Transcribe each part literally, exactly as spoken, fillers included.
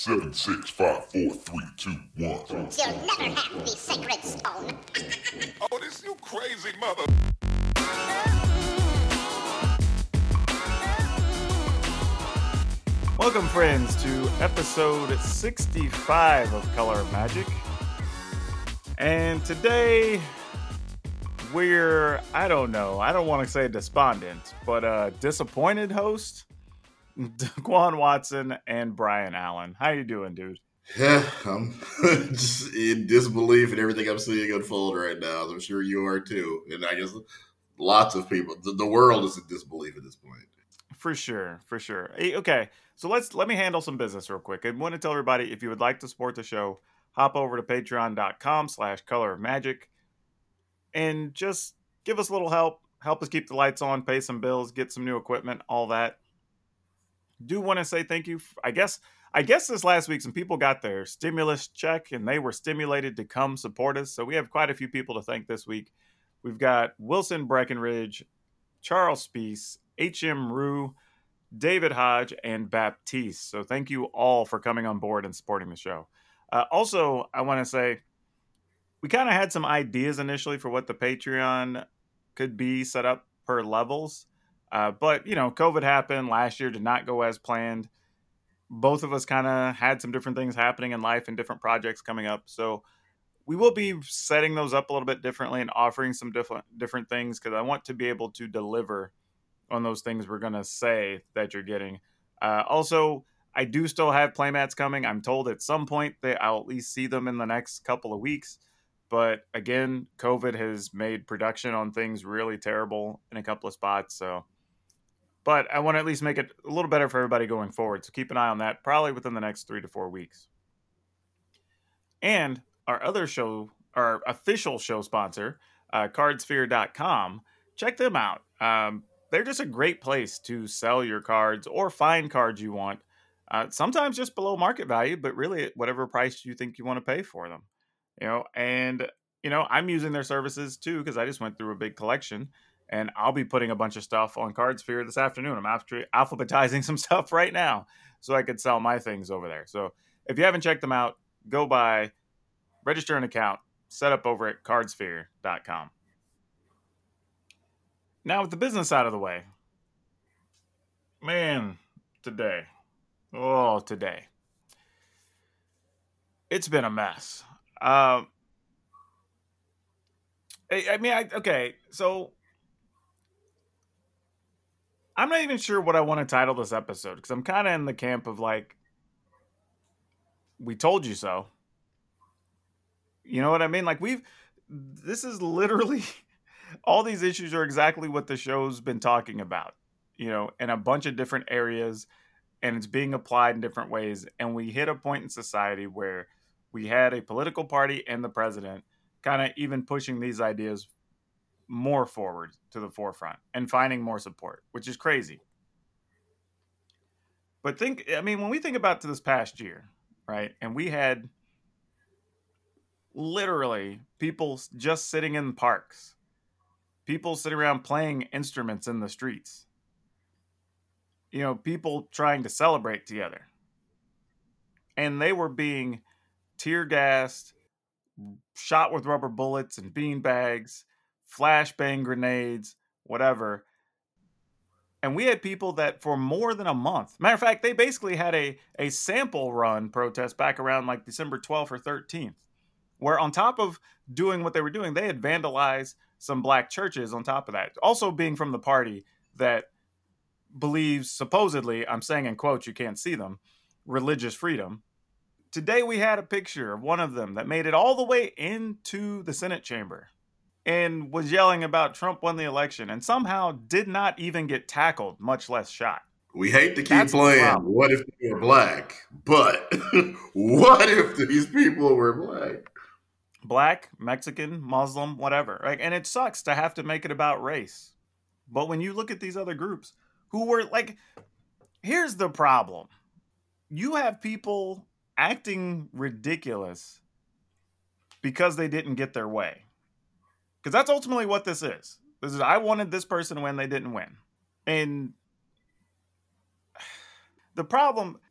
Seven, six, five, four, three, two, one. You'll never have the sacred stone. Oh, this you crazy mother... Welcome, friends, to episode sixty-five of Color of Magic. And today, we're, I don't know, I don't want to say despondent, but a disappointed host, Daquan Watson and Brian Allen. How you doing, dude? Yeah, I'm just in disbelief in everything I'm seeing unfold right now. I'm sure you are too. And I guess lots of people, the, the world is in disbelief at this point. For sure, for sure. Hey, okay, so let's let me handle some business real quick. I want to tell everybody, if you would like to support the show, hop over to patreon.com slash color of magic and just give us a little help. Help us keep the lights on, pay some bills, get some new equipment, all that. Do want to say thank you. I guess I guess this last week some people got their stimulus check and they were stimulated to come support us. So we have quite a few people to thank this week. We've got Wilson Breckenridge, Charles Speece, H M. Rue, David Hodge, and Baptiste. So thank you all for coming on board and supporting the show. Uh, also, I want to say we kind of had some ideas initially for what the Patreon could be set up per levels. Uh, but, you know, COVID happened. Last year did not go as planned. Both of us kind of had some different things happening in life and different projects coming up. So we will be setting those up a little bit differently and offering some different different things because I want to be able to deliver on those things we're going to say that you're getting. Uh, also, I do still have playmats coming. I'm told at some point that I'll at least see them in the next couple of weeks. But again, COVID has made production on things really terrible in a couple of spots. So, but I want to at least make it a little better for everybody going forward. So keep an eye on that, probably within the next three to four weeks. And our other show, our official show sponsor, uh, card sphere dot com, check them out. Um, they're just a great place to sell your cards or find cards you want. Uh, sometimes just below market value, but really at whatever price you think you want to pay for them. You know, and, you know, I'm using their services too because I just went through a big collection. And I'll be putting a bunch of stuff on CardSphere this afternoon. I'm after alphabetizing some stuff right now so I could sell my things over there. So if you haven't checked them out, go by, register an account, set up over at card sphere dot com. Now with the business out of the way, man, today, oh, today, it's been a mess. Um, I, I mean, I, okay, so I'm not even sure what I want to title this episode because I'm kind of in the camp of like, we told you so. You know what I mean? Like we've, this is literally, all these issues are exactly what the show's been talking about, you know, in a bunch of different areas and it's being applied in different ways. And we hit a point in society where we had a political party and the president kind of even pushing these ideas more forward to the forefront and finding more support, which is crazy. But think, I mean, when we think about to this past year, right? And we had literally people just sitting in parks, people sitting around playing instruments in the streets, you know, people trying to celebrate together. And they were being tear gassed, shot with rubber bullets and bean bags, flashbang grenades, whatever. And we had people that for more than a month, matter of fact, they basically had a, a sample run protest back around like December twelfth or thirteenth, where on top of doing what they were doing, they had vandalized some black churches on top of that. Also being from the party that believes, supposedly, I'm saying in quotes, you can't see them, religious freedom. Today we had a picture of one of them that made it all the way into the Senate chamber and was yelling about Trump won the election and somehow did not even get tackled, much less shot. We hate to keep That's playing, what if they were black? But what if these people were black? Black, Mexican, Muslim, whatever. Right? And it sucks to have to make it about race. But when you look at these other groups who were like, here's the problem. You have people acting ridiculous because they didn't get their way. Because that's ultimately what this is. This is, I wanted this person to win, they didn't win. And the problem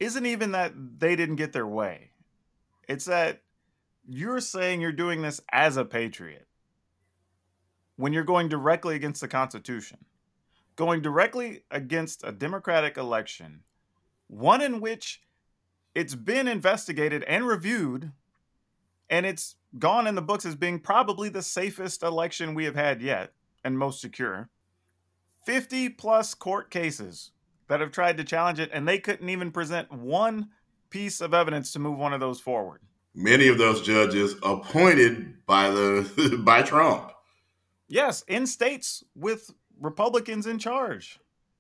isn't even that they didn't get their way. It's that you're saying you're doing this as a patriot when you're going directly against the Constitution, going directly against a democratic election, one in which it's been investigated and reviewed, and it's gone in the books as being probably the safest election we have had yet and most secure. fifty plus court cases that have tried to challenge it, and they couldn't even present one piece of evidence to move one of those forward. Many of those judges appointed by the by Trump. Yes, in states with Republicans in charge.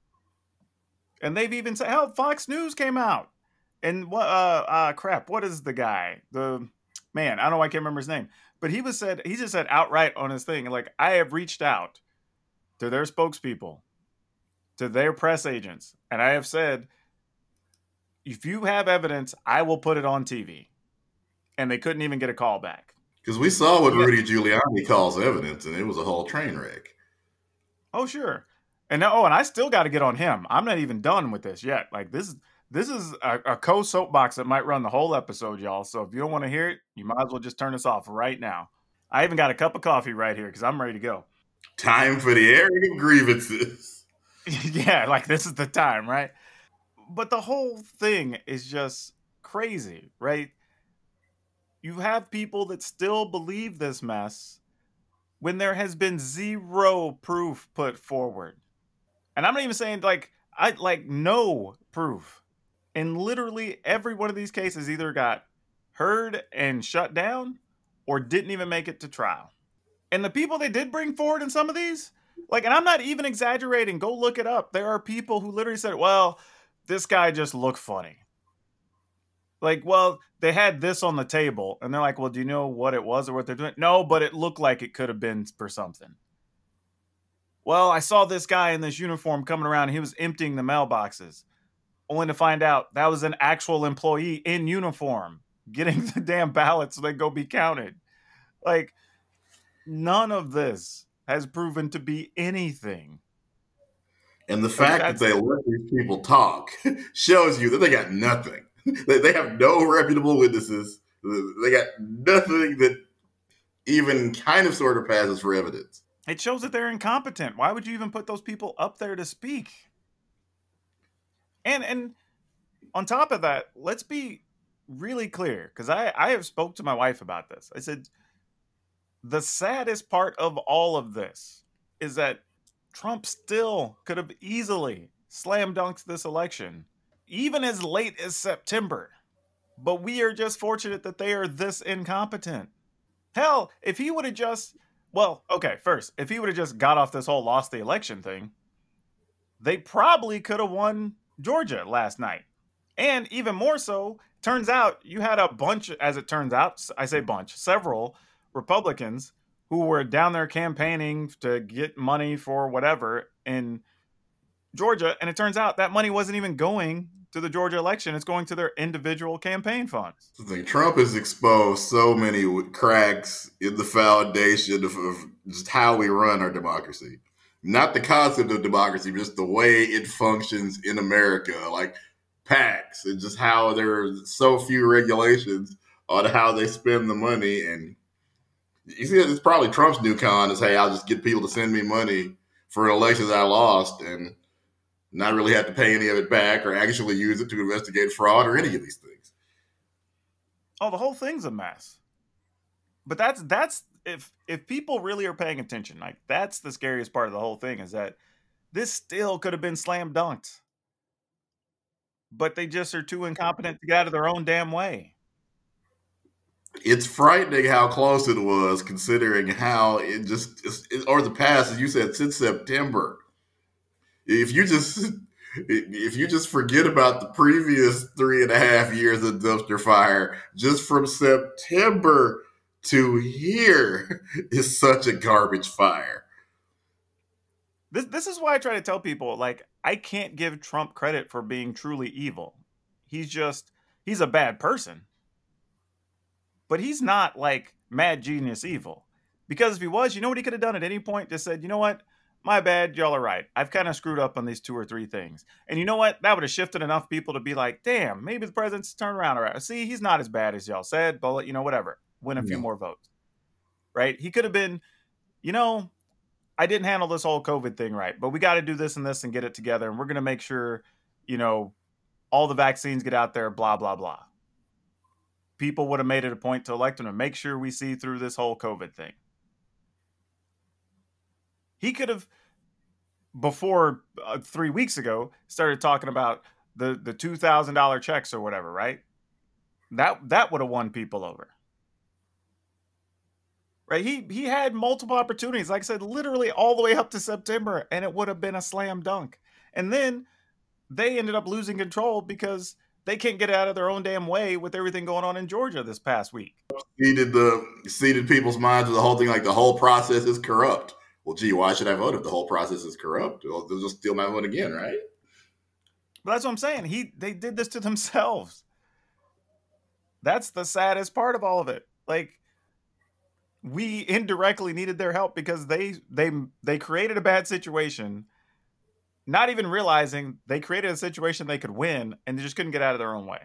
And they've even said, hell, Fox News came out. And what, uh, uh, crap, what is the guy? The man, I don't know, I can't remember his name. But he was said, he just said outright on his thing, like, I have reached out to their spokespeople, to their press agents, and I have said, if you have evidence, I will put it on T V. And they couldn't even get a call back. Because we saw what Yeah. Rudy Giuliani calls evidence, and it was a whole train wreck. Oh, sure. And now, oh, and I still got to get on him. I'm not even done with this yet. Like, this, this is a, a co-soapbox that might run the whole episode, y'all. So if you don't want to hear it, you might as well just turn us off right now. I even got a cup of coffee right here because I'm ready to go. Time for the airing of grievances. Yeah, like this is the time, right? But the whole thing is just crazy, right? You have people that still believe this mess when there has been zero proof put forward. And I'm not even saying like, I like no proof. And literally every one of these cases either got heard and shut down or didn't even make it to trial. And the people they did bring forward in some of these, like, and I'm not even exaggerating, go look it up. There are people who literally said, well, this guy just looked funny. Like, well, they had this on the table, and they're like, well, do you know what it was or what they're doing? No, but it looked like it could have been for something. Well, I saw this guy in this uniform coming around, and he was emptying the mailboxes, only to find out that was an actual employee in uniform getting the damn ballots so they go be counted. Like, none of this has proven to be anything. And the fact that they let these people talk shows you that they got nothing. They have no reputable witnesses. They got nothing that even kind of sort of passes for evidence. It shows that they're incompetent. Why would you even put those people up there to speak? And and on top of that, let's be really clear, because I, I have spoke to my wife about this. I said, the saddest part of all of this is that Trump still could have easily slam dunked this election, even as late as September. But we are just fortunate that they are this incompetent. Hell, if he would have just, well, okay, first, if he would have just got off this whole lost the election thing, they probably could have won Georgia last night. And even more so, turns out you had a bunch, as it turns out, I say bunch, several Republicans who were down there campaigning to get money for whatever in Georgia. And it turns out that money wasn't even going to the Georgia election. It's going to their individual campaign funds. I think Trump has exposed so many cracks in the foundation of, of just how we run our democracy. Not the concept of democracy, but just the way it functions in America, like PACs, and just how there are so few regulations on how they spend the money. And you see, it's probably Trump's new con is, hey, I'll just get people to send me money for an election that I lost and not really have to pay any of it back or actually use it to investigate fraud or any of these things. Oh, the whole thing's a mess. But that's that's if if people really are paying attention, like that's the scariest part of the whole thing, is that this still could have been slam dunked. But they just are too incompetent to get out of their own damn way. It's frightening how close it was, considering how it just, it, or the past, as you said, since September. If you just, if you just forget about the previous three and a half years of dumpster fire, just from September to here is such a garbage fire. This this is why I try to tell people, like, I can't give Trump credit for being truly evil. He's just, he's a bad person. But he's not like mad genius evil. Because if he was, you know what he could have done at any point? Just said, you know what? my bad, y'all are right. I've kind of screwed up on these two or three things. And you know what? That would have shifted enough people to be like, damn, maybe the president's turned around. All right. See, he's not as bad as y'all said, but, you know, whatever. Win a Yeah. few more votes. Right? He could have been, you know, I didn't handle this whole COVID thing right, but we got to do this and this and get it together. And we're going to make sure, you know, all the vaccines get out there, blah, blah, blah. People would have made it a point to elect him to make sure we see through this whole COVID thing. He could have, before uh, three weeks ago, started talking about the, the two thousand dollars checks or whatever, right? That that would have won people over. Right? He he had multiple opportunities, like I said, literally all the way up to September, and it would have been a slam dunk. And then they ended up losing control because they can't get out of their own damn way with everything going on in Georgia this past week. Seeded the seeded people's minds with the whole thing, like the whole process is corrupt. Well, gee, why should I vote if the whole process is corrupt? Well, they'll just steal my vote again, right? But that's what I'm saying. He they did this to themselves. That's the saddest part of all of it. Like, we indirectly needed their help because they they they created a bad situation, not even realizing they created a situation they could win, and they just couldn't get out of their own way.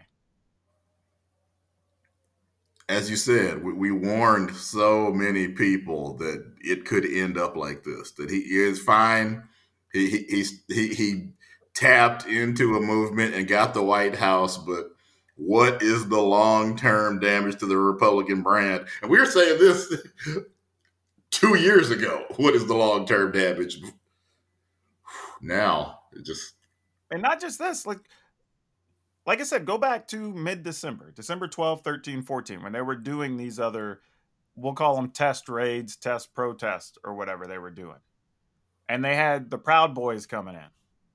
As you said, we, we warned so many people that it could end up like this, that he is fine. He, he, he's, he, he tapped into a movement and got the White House, but what is the long-term damage to the Republican brand? And we were saying this two years ago. What is the long-term damage? Now, it just... And not just this, like, Like I said, go back to mid-December, December twelfth, thirteen, fourteen, when they were doing these other, we'll call them test raids, test protests, or whatever they were doing. And they had the Proud Boys coming in.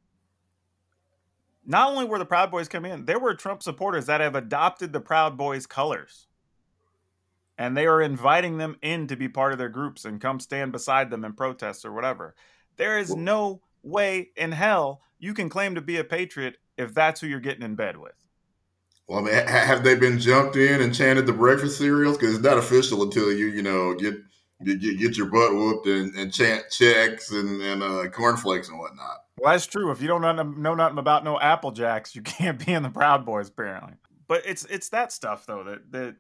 Not only were the Proud Boys coming in, there were Trump supporters that have adopted the Proud Boys colors. And they are inviting them in to be part of their groups and come stand beside them in protests or whatever. There is no way in hell you can claim to be a patriot if that's who you're getting in bed with. Well, I mean, have they been jumped in and chanted the breakfast cereals? Because it's not official until you, you know, get get, get your butt whooped and, and chant checks and, and uh, cornflakes and whatnot. Well, that's true. If you don't know, know nothing about no Apple Jacks, you can't be in the Proud Boys, apparently. But it's it's that stuff, though, that that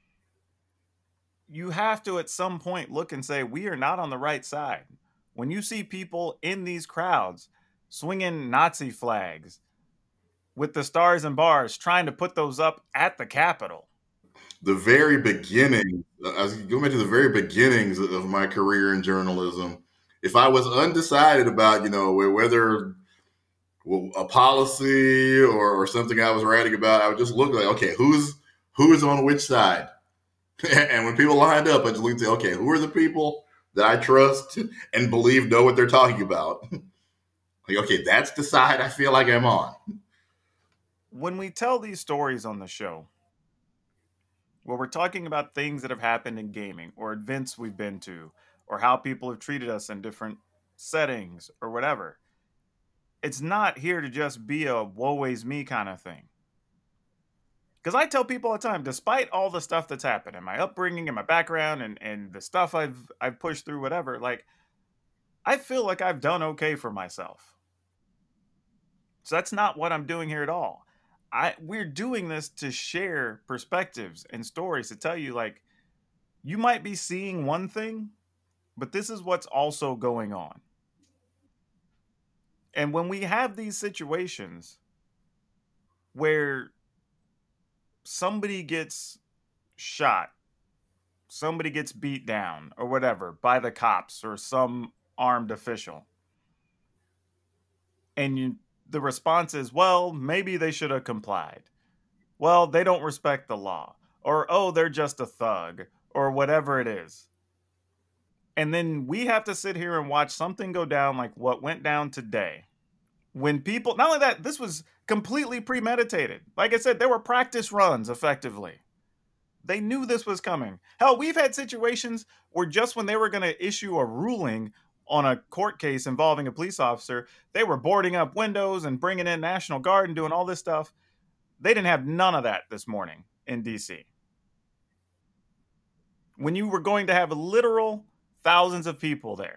you have to at some point look and say, we are not on the right side. When you see people in these crowds swinging Nazi flags with the stars and bars, trying to put those up at the Capitol. The very beginning, I was going back to the very beginnings of my career in journalism. If I was undecided about, you know, whether a policy or, or something I was writing about, I would just look like, okay, who's who's on which side? And when people lined up, I just looked at, okay, who are the people that I trust and believe know what they're talking about? Like, okay, that's the side I feel like I'm on. When we tell these stories on the show, where we're talking about things that have happened in gaming or events we've been to, or how people have treated us in different settings or whatever, it's not here to just be a woe is me kind of thing. Because I tell people all the time, despite all the stuff that's happened in my upbringing and my background and, and the stuff I've I've pushed through, whatever, like, I feel like I've done okay for myself. So that's not what I'm doing here at all. I we're doing this to share perspectives and stories to tell you, like, you might be seeing one thing, but this is what's also going on. And when we have these situations where somebody gets shot, somebody gets beat down or whatever by the cops or some armed official, and you the response is, well, maybe they should have complied. Well, they don't respect the law. Or, oh, they're just a thug. Or whatever it is. And then we have to sit here and watch something go down like what went down today. When people, not only that, this was completely premeditated. Like I said, there were practice runs, effectively. They knew this was coming. Hell, we've had situations where just when they were going to issue a ruling on a court case involving a police officer, they were boarding up windows and bringing in National Guard and doing all this stuff. They didn't have none of that this morning in D C. When you were going to have literal thousands of people there,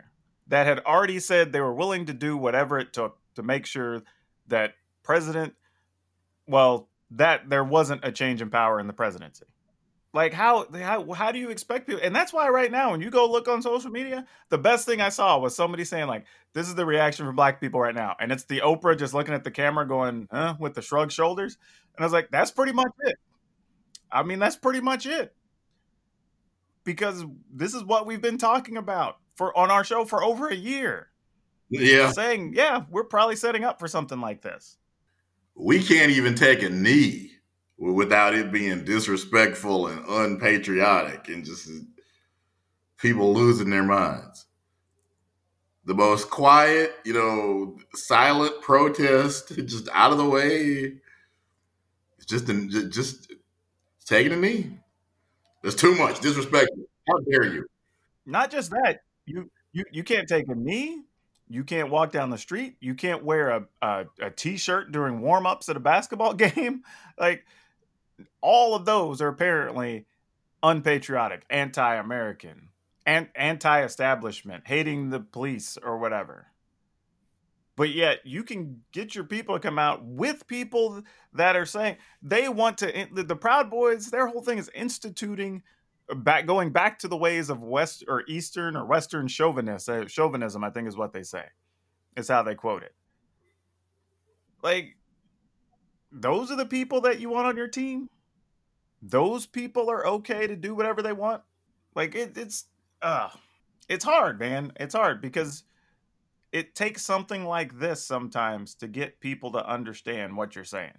that had already said they were willing to do whatever it took to make sure that president, well, that there wasn't a change in power in the presidency. Like how how how do you expect people? And that's why right now, when you go look on social media, the best thing I saw was somebody saying like, "This is the reaction from black people right now," and it's the Oprah just looking at the camera, going, "Huh," with the shrug shoulders. And I was like, "That's pretty much it." I mean, that's pretty much it, because this is what we've been talking about for on our show for over a year. Yeah, saying, "Yeah, we're probably setting up for something like this." We can't even take a knee without it being disrespectful and unpatriotic and just people losing their minds. The most quiet, you know, silent protest, just out of the way. It's just, just taking a knee. There's too much disrespectful. How dare you? Not just that, you you you can't take a knee. You can't walk down the street. You can't wear a a, a t-shirt during warm-ups at a basketball game. Like, all of those are apparently unpatriotic, anti-American, and anti-establishment, hating the police or whatever. But yet you can get your people to come out with people that are saying they want to, the, the Proud Boys, their whole thing is instituting back, going back to the ways of West or Eastern or Western chauvinist, uh, chauvinism, I think is what they say, is how they quote it. Like, those are the people that you want on your team? Those people are okay to do whatever they want? Like, it, it's, uh, it's hard, man. It's hard because it takes something like this sometimes to get people to understand what you're saying.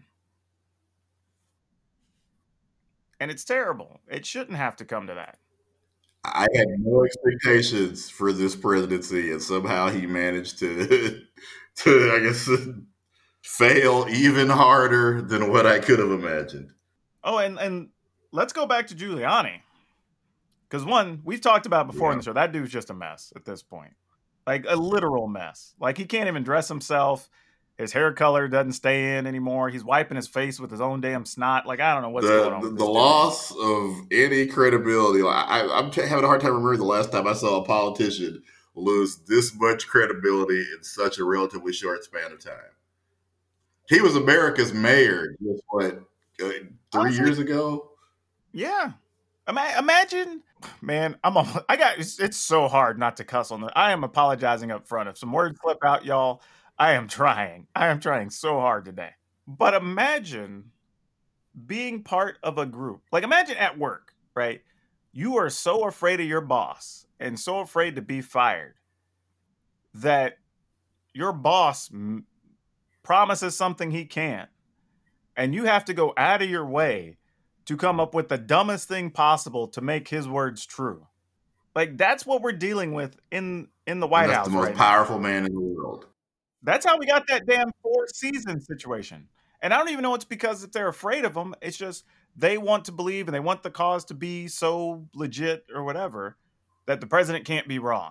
And it's terrible. It shouldn't have to come to that. I had no expectations for this presidency, and somehow he managed to, to I guess, fail even harder than what I could have imagined. Oh, and, and let's go back to Giuliani. Because one, we've talked about before yeah. in the show, that dude's just a mess at this point. Like a literal mess. Like he can't even dress himself. His hair color doesn't stay in anymore. He's wiping his face with his own damn snot. Like, I don't know what's the, going on. The, with the loss of any credibility. Like, I, I'm having a hard time remembering the last time I saw a politician lose this much credibility in such a relatively short span of time. He was America's mayor just, what, uh, three Honestly, years ago? Yeah. Ima- imagine, man, I'm a, I got, it's, it's so hard not to cuss on this. I am apologizing up front. If some words slip out, y'all, I am trying. I am trying so hard today. But imagine being part of a group. Like, imagine at work, right? You are so afraid of your boss and so afraid to be fired that your boss m- promises something he can't. And you have to go out of your way to come up with the dumbest thing possible to make his words true. Like, that's what we're dealing with in, in the White and that's House. That's the most right powerful now. man in the world. That's how we got that damn four season situation. And I don't even know it's because if they're afraid of him. It's just they want to believe and they want the cause to be so legit or whatever that the president can't be wrong.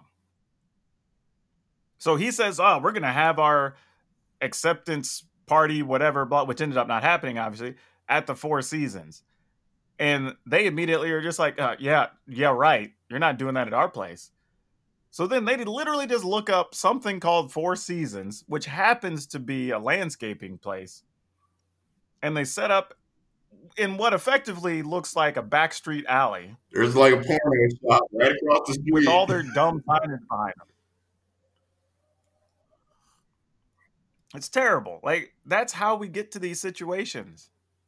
So he says, oh, we're going to have our acceptance party, whatever, which ended up not happening, obviously, at the Four Seasons. And they immediately are just like, uh, yeah, yeah, right. You're not doing that at our place. So then they literally just look up something called Four Seasons, which happens to be a landscaping place. And they set up in what effectively looks like a backstreet alley. There's like a porno shop right across the street. With all their dumb signage behind them. It's terrible. Like, that's how we get to these situations.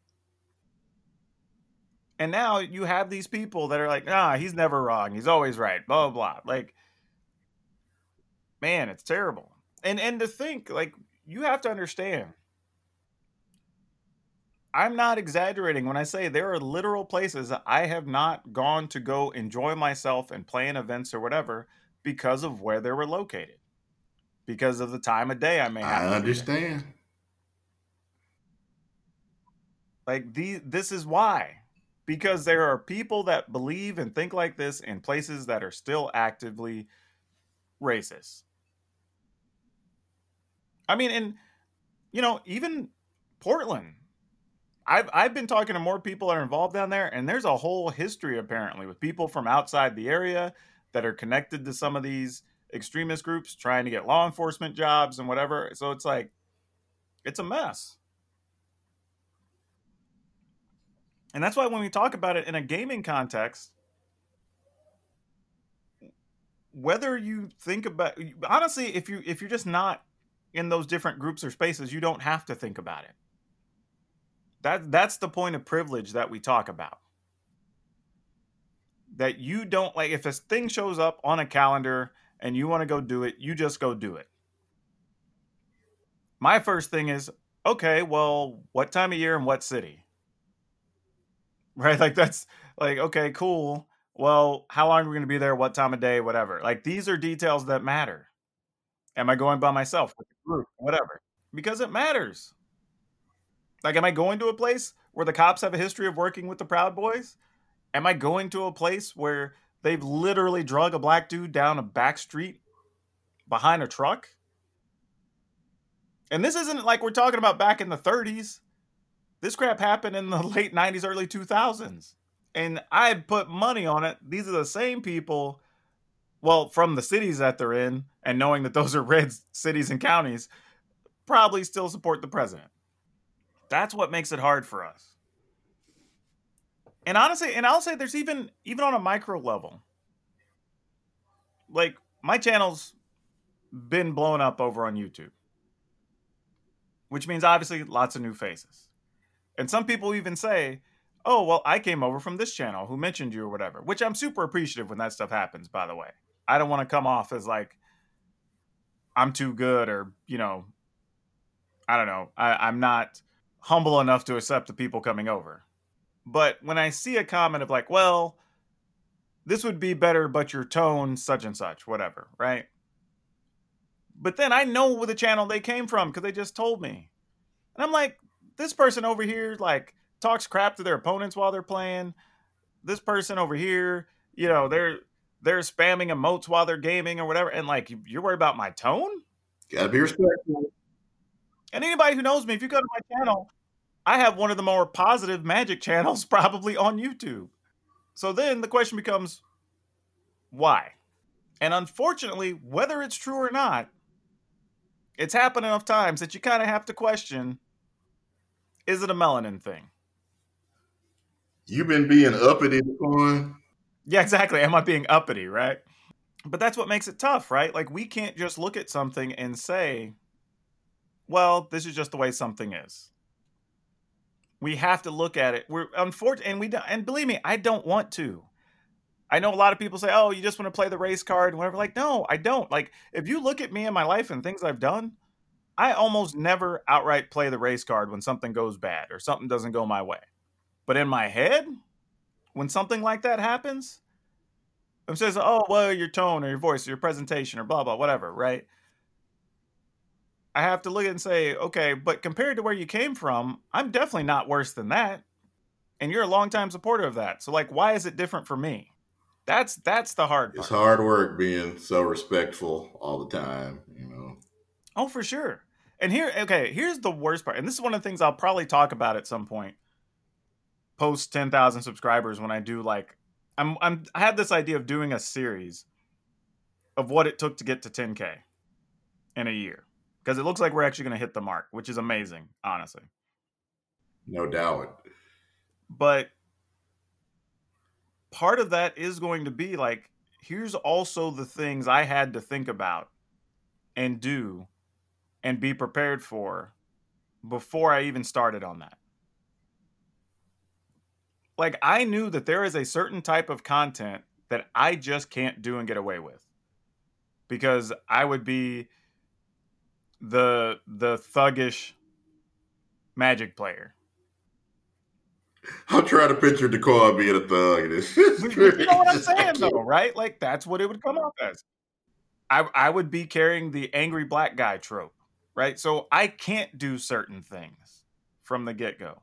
And now you have these people that are like, ah, he's never wrong. He's always right. Blah, blah, blah. Like, man, it's terrible. And and to think, like, you have to understand, I'm not exaggerating when I say there are literal places I have not gone to go enjoy myself and plan events or whatever because of where they were located. Because of the time of day I may have. I understand. Like, the, this is why. Because there are people that believe and think like this in places that are still actively racist. I mean, and, you know, even Portland. I've I've been talking to more people that are involved down there, and there's a whole history, apparently, with people from outside the area that are connected to some of these extremist groups trying to get law enforcement jobs and whatever. So it's like, it's a mess. And that's why when we talk about it in a gaming context, whether you think about, honestly, if you if you're just not in those different groups or spaces, you don't have to think about it. That that's the point of privilege that we talk about. That you don't, like, if this thing shows up on a calendar and you want to go do it, you just go do it. My first thing is, okay, well, what time of year and what city? Right? Like, that's like, okay, cool. Well, how long are we going to be there? What time of day? Whatever. Like, these are details that matter. Am I going by myself with the group? Whatever. Because it matters. Like, am I going to a place where the cops have a history of working with the Proud Boys? Am I going to a place where they've literally drug a black dude down a back street behind a truck? And this isn't like we're talking about back in the thirties. This crap happened in the late nineties, early two thousands. And I put money on it. These are the same people, well, from the cities that they're in, and knowing that those are red cities and counties, probably still support the president. That's what makes it hard for us. And honestly, and I'll say there's even, even on a micro level, like, my channel's been blown up over on YouTube, which means obviously lots of new faces. And some people even say, oh, well, I came over from this channel who mentioned you or whatever, which I'm super appreciative when that stuff happens, by the way. I don't want to come off as like, I'm too good, or, you know, I don't know. I, I'm not humble enough to accept the people coming over. But when I see a comment of like, well, this would be better, but your tone, such and such, whatever, right? But then I know where the channel they came from because they just told me. And I'm like, this person over here, like, talks crap to their opponents while they're playing. This person over here, you know, they're they're spamming emotes while they're gaming or whatever. And like, you're worried about my tone? Gotta be respectful. And anybody who knows me, if you go to my channel, I have one of the more positive Magic channels probably on YouTube. So then the question becomes, why? And unfortunately, whether it's true or not, it's happened enough times that you kind of have to question, is it a melanin thing? You've been being uppity on. Yeah, exactly. Am I being uppity, right? But that's what makes it tough, right? Like, we can't just look at something and say, well, this is just the way something is. We have to look at it. We're unfortunate, and we don't, and believe me, I don't want to. I know a lot of people say, oh, you just want to play the race card and whatever. Like, no, I don't. Like, if you look at me and my life and things I've done, I almost never outright play the race card when something goes bad or something doesn't go my way. But in my head, when something like that happens, it says, oh, well, your tone or your voice or your presentation or blah, blah, whatever, right? I have to look at it and say, okay, but compared to where you came from, I'm definitely not worse than that. And you're a longtime supporter of that. So, like, why is it different for me? That's that's the hard part. It's hard work being so respectful all the time, you know. Oh, for sure. And here, okay, here's the worst part. And this is one of the things I'll probably talk about at some point. Post ten thousand subscribers, when I do, like, I'm I'm I had this idea of doing a series of what it took to get to ten K in a year, because it looks like we're actually going to hit the mark, which is amazing, honestly. No doubt. But part of that is going to be like, here's also the things I had to think about and do and be prepared for before I even started on that. Like, I knew that there is a certain type of content that I just can't do and get away with, because I would be the the thuggish Magic player. I'm trying to picture Dakar being a thug. This You know what I'm saying, though, right? Like, that's what it would come off as. I I would be carrying the angry black guy trope, right? So I can't do certain things from the get-go.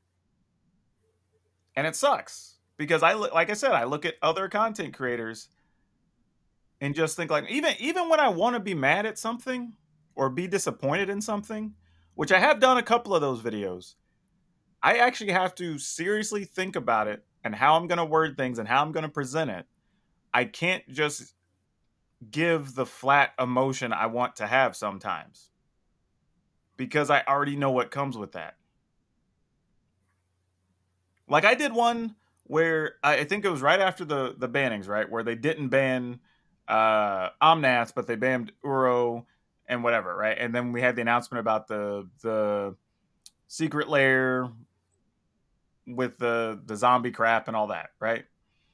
And it sucks, because I, like I said, I look at other content creators and just think, like, even even when I want to be mad at something or be disappointed in something, which I have done a couple of those videos, I actually have to seriously think about it and how I'm going to word things and how I'm going to present it. I can't just give the flat emotion I want to have sometimes, because I already know what comes with that. Like I did one where I I think it was right after the the bannings, right, where they didn't ban uh, Omnath, but they banned Uro and whatever, right? And then we had the announcement about the the secret lair with the the zombie crap and all that, right?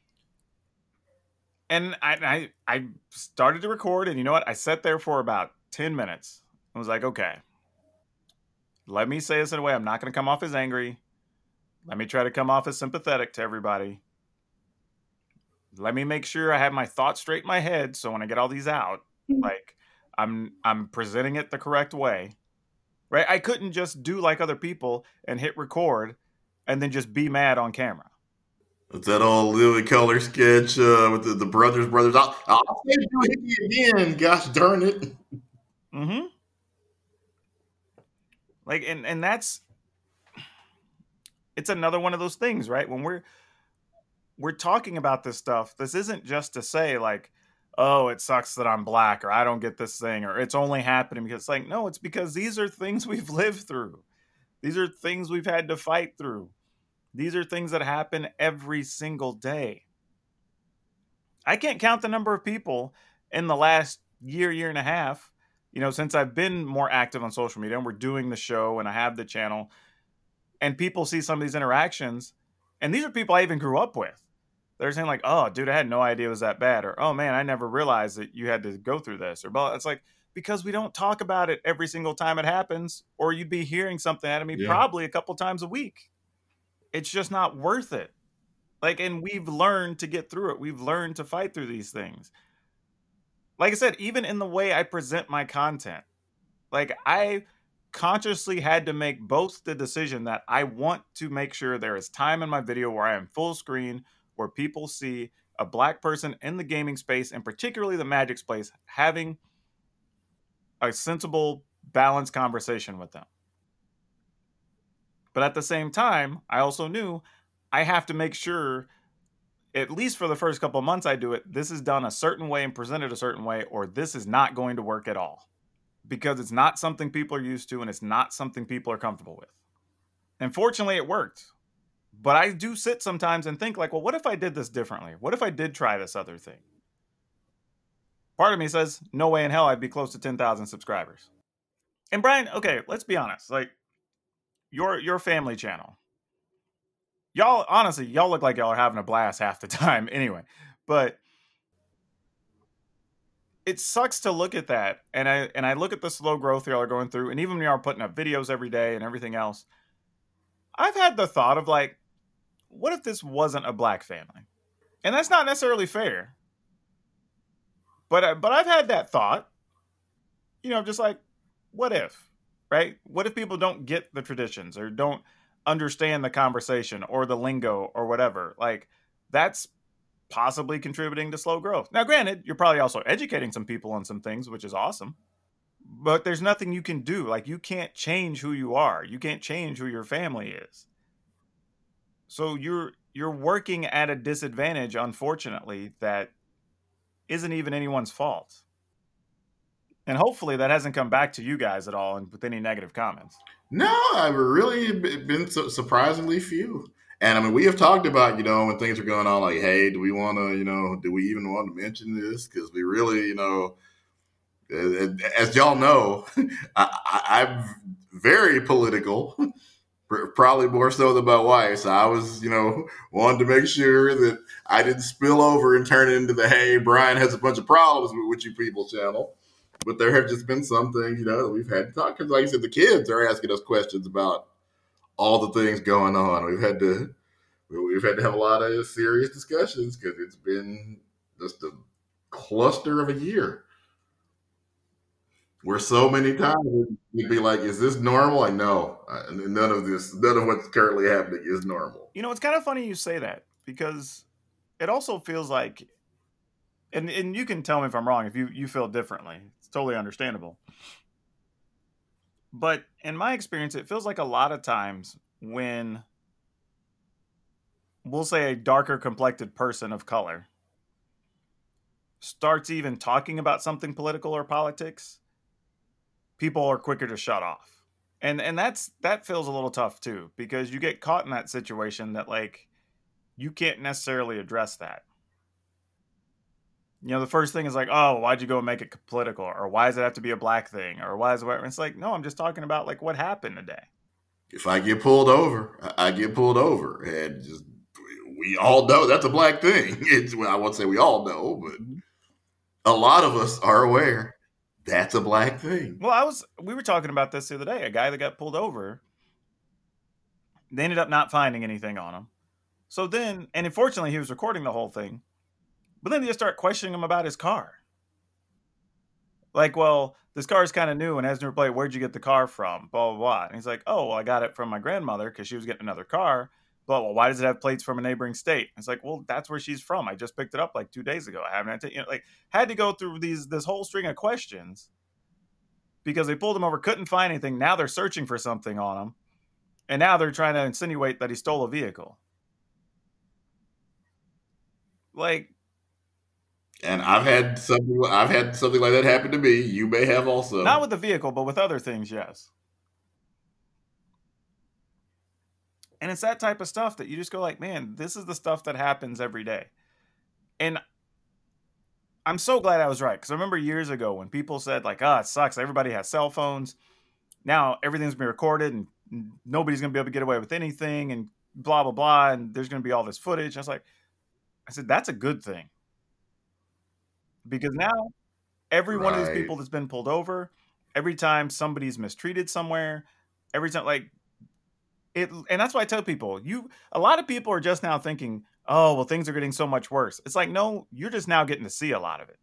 And I, I I started to record, and you know what? I sat there for about ten minutes. I was like, okay, let me say this in a way I'm not going to come off as angry. Let me try to come off as sympathetic to everybody. Let me make sure I have my thoughts straight in my head, so when I get all these out, like I'm I'm presenting it the correct way, right? I couldn't just do like other people and hit record and then just be mad on camera. It's that old Louis Color sketch uh, with the, the brothers, brothers. I'll, I'll say do it again. Gosh darn it. Mm-hmm. Like, and, and that's, it's another one of those things, right? When we're, we're talking about this stuff, this isn't just to say like, oh, it sucks that I'm black, or I don't get this thing, or it's only happening because, like, no, it's because these are things we've lived through. These are things we've had to fight through. These are things that happen every single day. I can't count the number of people in the last year, year and a half, you know, since I've been more active on social media and we're doing the show and I have the channel, and people see some of these interactions, and these are people I even grew up with. They're saying like, oh, dude, I had no idea it was that bad. Or, oh, man, I never realized that you had to go through this. Or, blah. It's like, because we don't talk about it every single time it happens, or you'd be hearing something out of me Yeah. probably a couple times a week. It's just not worth it. Like, and we've learned to get through it. We've learned to fight through these things. Like I said, even in the way I present my content, like I consciously had to make both the decision that I want to make sure there is time in my video where I am full screen, where people see a black person in the gaming space, and particularly the Magic space, having a sensible, balanced conversation with them. But at the same time, I also knew I have to make sure, at least for the first couple of months I do it, this is done a certain way and presented a certain way, or this is not going to work at all. Because it's not something people are used to, and it's not something people are comfortable with. And fortunately, it worked. But I do sit sometimes and think like, well, what if I did this differently? What if I did try this other thing? Part of me says, no way in hell I'd be close to ten thousand subscribers. And Brian, okay, let's be honest. Like, your your family channel, y'all, honestly, y'all look like y'all are having a blast half the time anyway. But it sucks to look at that, and I and I look at the slow growth y'all are going through, and even when y'all are putting up videos every day and everything else, I've had the thought of like, what if this wasn't a black family? And that's not necessarily fair. But uh, but I've had that thought, you know, just like, what if, right? What if people don't get the traditions or don't understand the conversation or the lingo or whatever? Like, that's possibly contributing to slow growth. Now, granted, you're probably also educating some people on some things, which is awesome. But there's nothing you can do. Like, you can't change who you are. You can't change who your family is. So you're you're working at a disadvantage, unfortunately, that isn't even anyone's fault. And hopefully that hasn't come back to you guys at all and with any negative comments. No, I've really been su- surprisingly few. And I mean, we have talked about, you know, when things are going on, like, hey, do we want to, you know, do we even want to mention this? Because we really, you know, as y'all know, I, I, I'm very political, probably more so than my wife. So I was, you know, wanted to make sure that I didn't spill over and turn it into the, hey, Brian has a bunch of problems with, with you people channel. But there have just been some things, you know, that we've had to talk. Because like I said, the kids are asking us questions about all the things going on. We've had to, we've had to have a lot of serious discussions because it's been just a cluster of a year. Where so many times you'd be like, is this normal? I know. None of this, none of what's currently happening is normal. You know, it's kind of funny you say that because it also feels like, and, and you can tell me if I'm wrong, if you, you feel differently. It's totally understandable. But in my experience, it feels like a lot of times when, we'll say, a darker complected person of color starts even talking about something political or politics, people are quicker to shut off. And and that's that feels a little tough too, because you get caught in that situation that like you can't necessarily address that. You know, the first thing is like, oh, why'd you go and make it political? Or why does it have to be a black thing? Or why is it whatever? It's like, no, I'm just talking about like what happened today. If I get pulled over, I I get pulled over. And just we all know that's a black thing. It's well, I won't say we all know, but a lot of us are aware that's a black thing. Well, I was we were talking about this the other day. A guy that got pulled over, they ended up not finding anything on him. So then, and unfortunately, he was recording the whole thing. But then they just start questioning him about his car. Like, well, this car is kind of new and has no plate. Where'd you get the car from? Blah, blah, blah. And he's like, oh, well, I got it from my grandmother because she was getting another car. But well, why does it have plates from a neighboring state? It's like, well, that's where she's from. I just picked it up like two days ago. I haven't had to, you know, like, had to go through these this whole string of questions because they pulled him over, couldn't find anything. Now they're searching for something on him. And now they're trying to insinuate that he stole a vehicle. Like, and I've had something. I've had something like that happen to me. You may have also. Not with the vehicle, but with other things, yes. And it's that type of stuff that you just go like, man, this is the stuff that happens every day. And I'm so glad I was right, because I remember years ago when people said like, ah, oh, it sucks. Everybody has cell phones. Now everything's been recorded and nobody's going to be able to get away with anything and blah, blah, blah. And there's going to be all this footage. I was like, I said, that's a good thing. Because now every right. one of these people that's been pulled over, every time somebody's mistreated somewhere, every time like it, and that's why I tell people, you, a lot of people are just now thinking, oh, well, things are getting so much worse. It's like, no, you're just now getting to see a lot of it.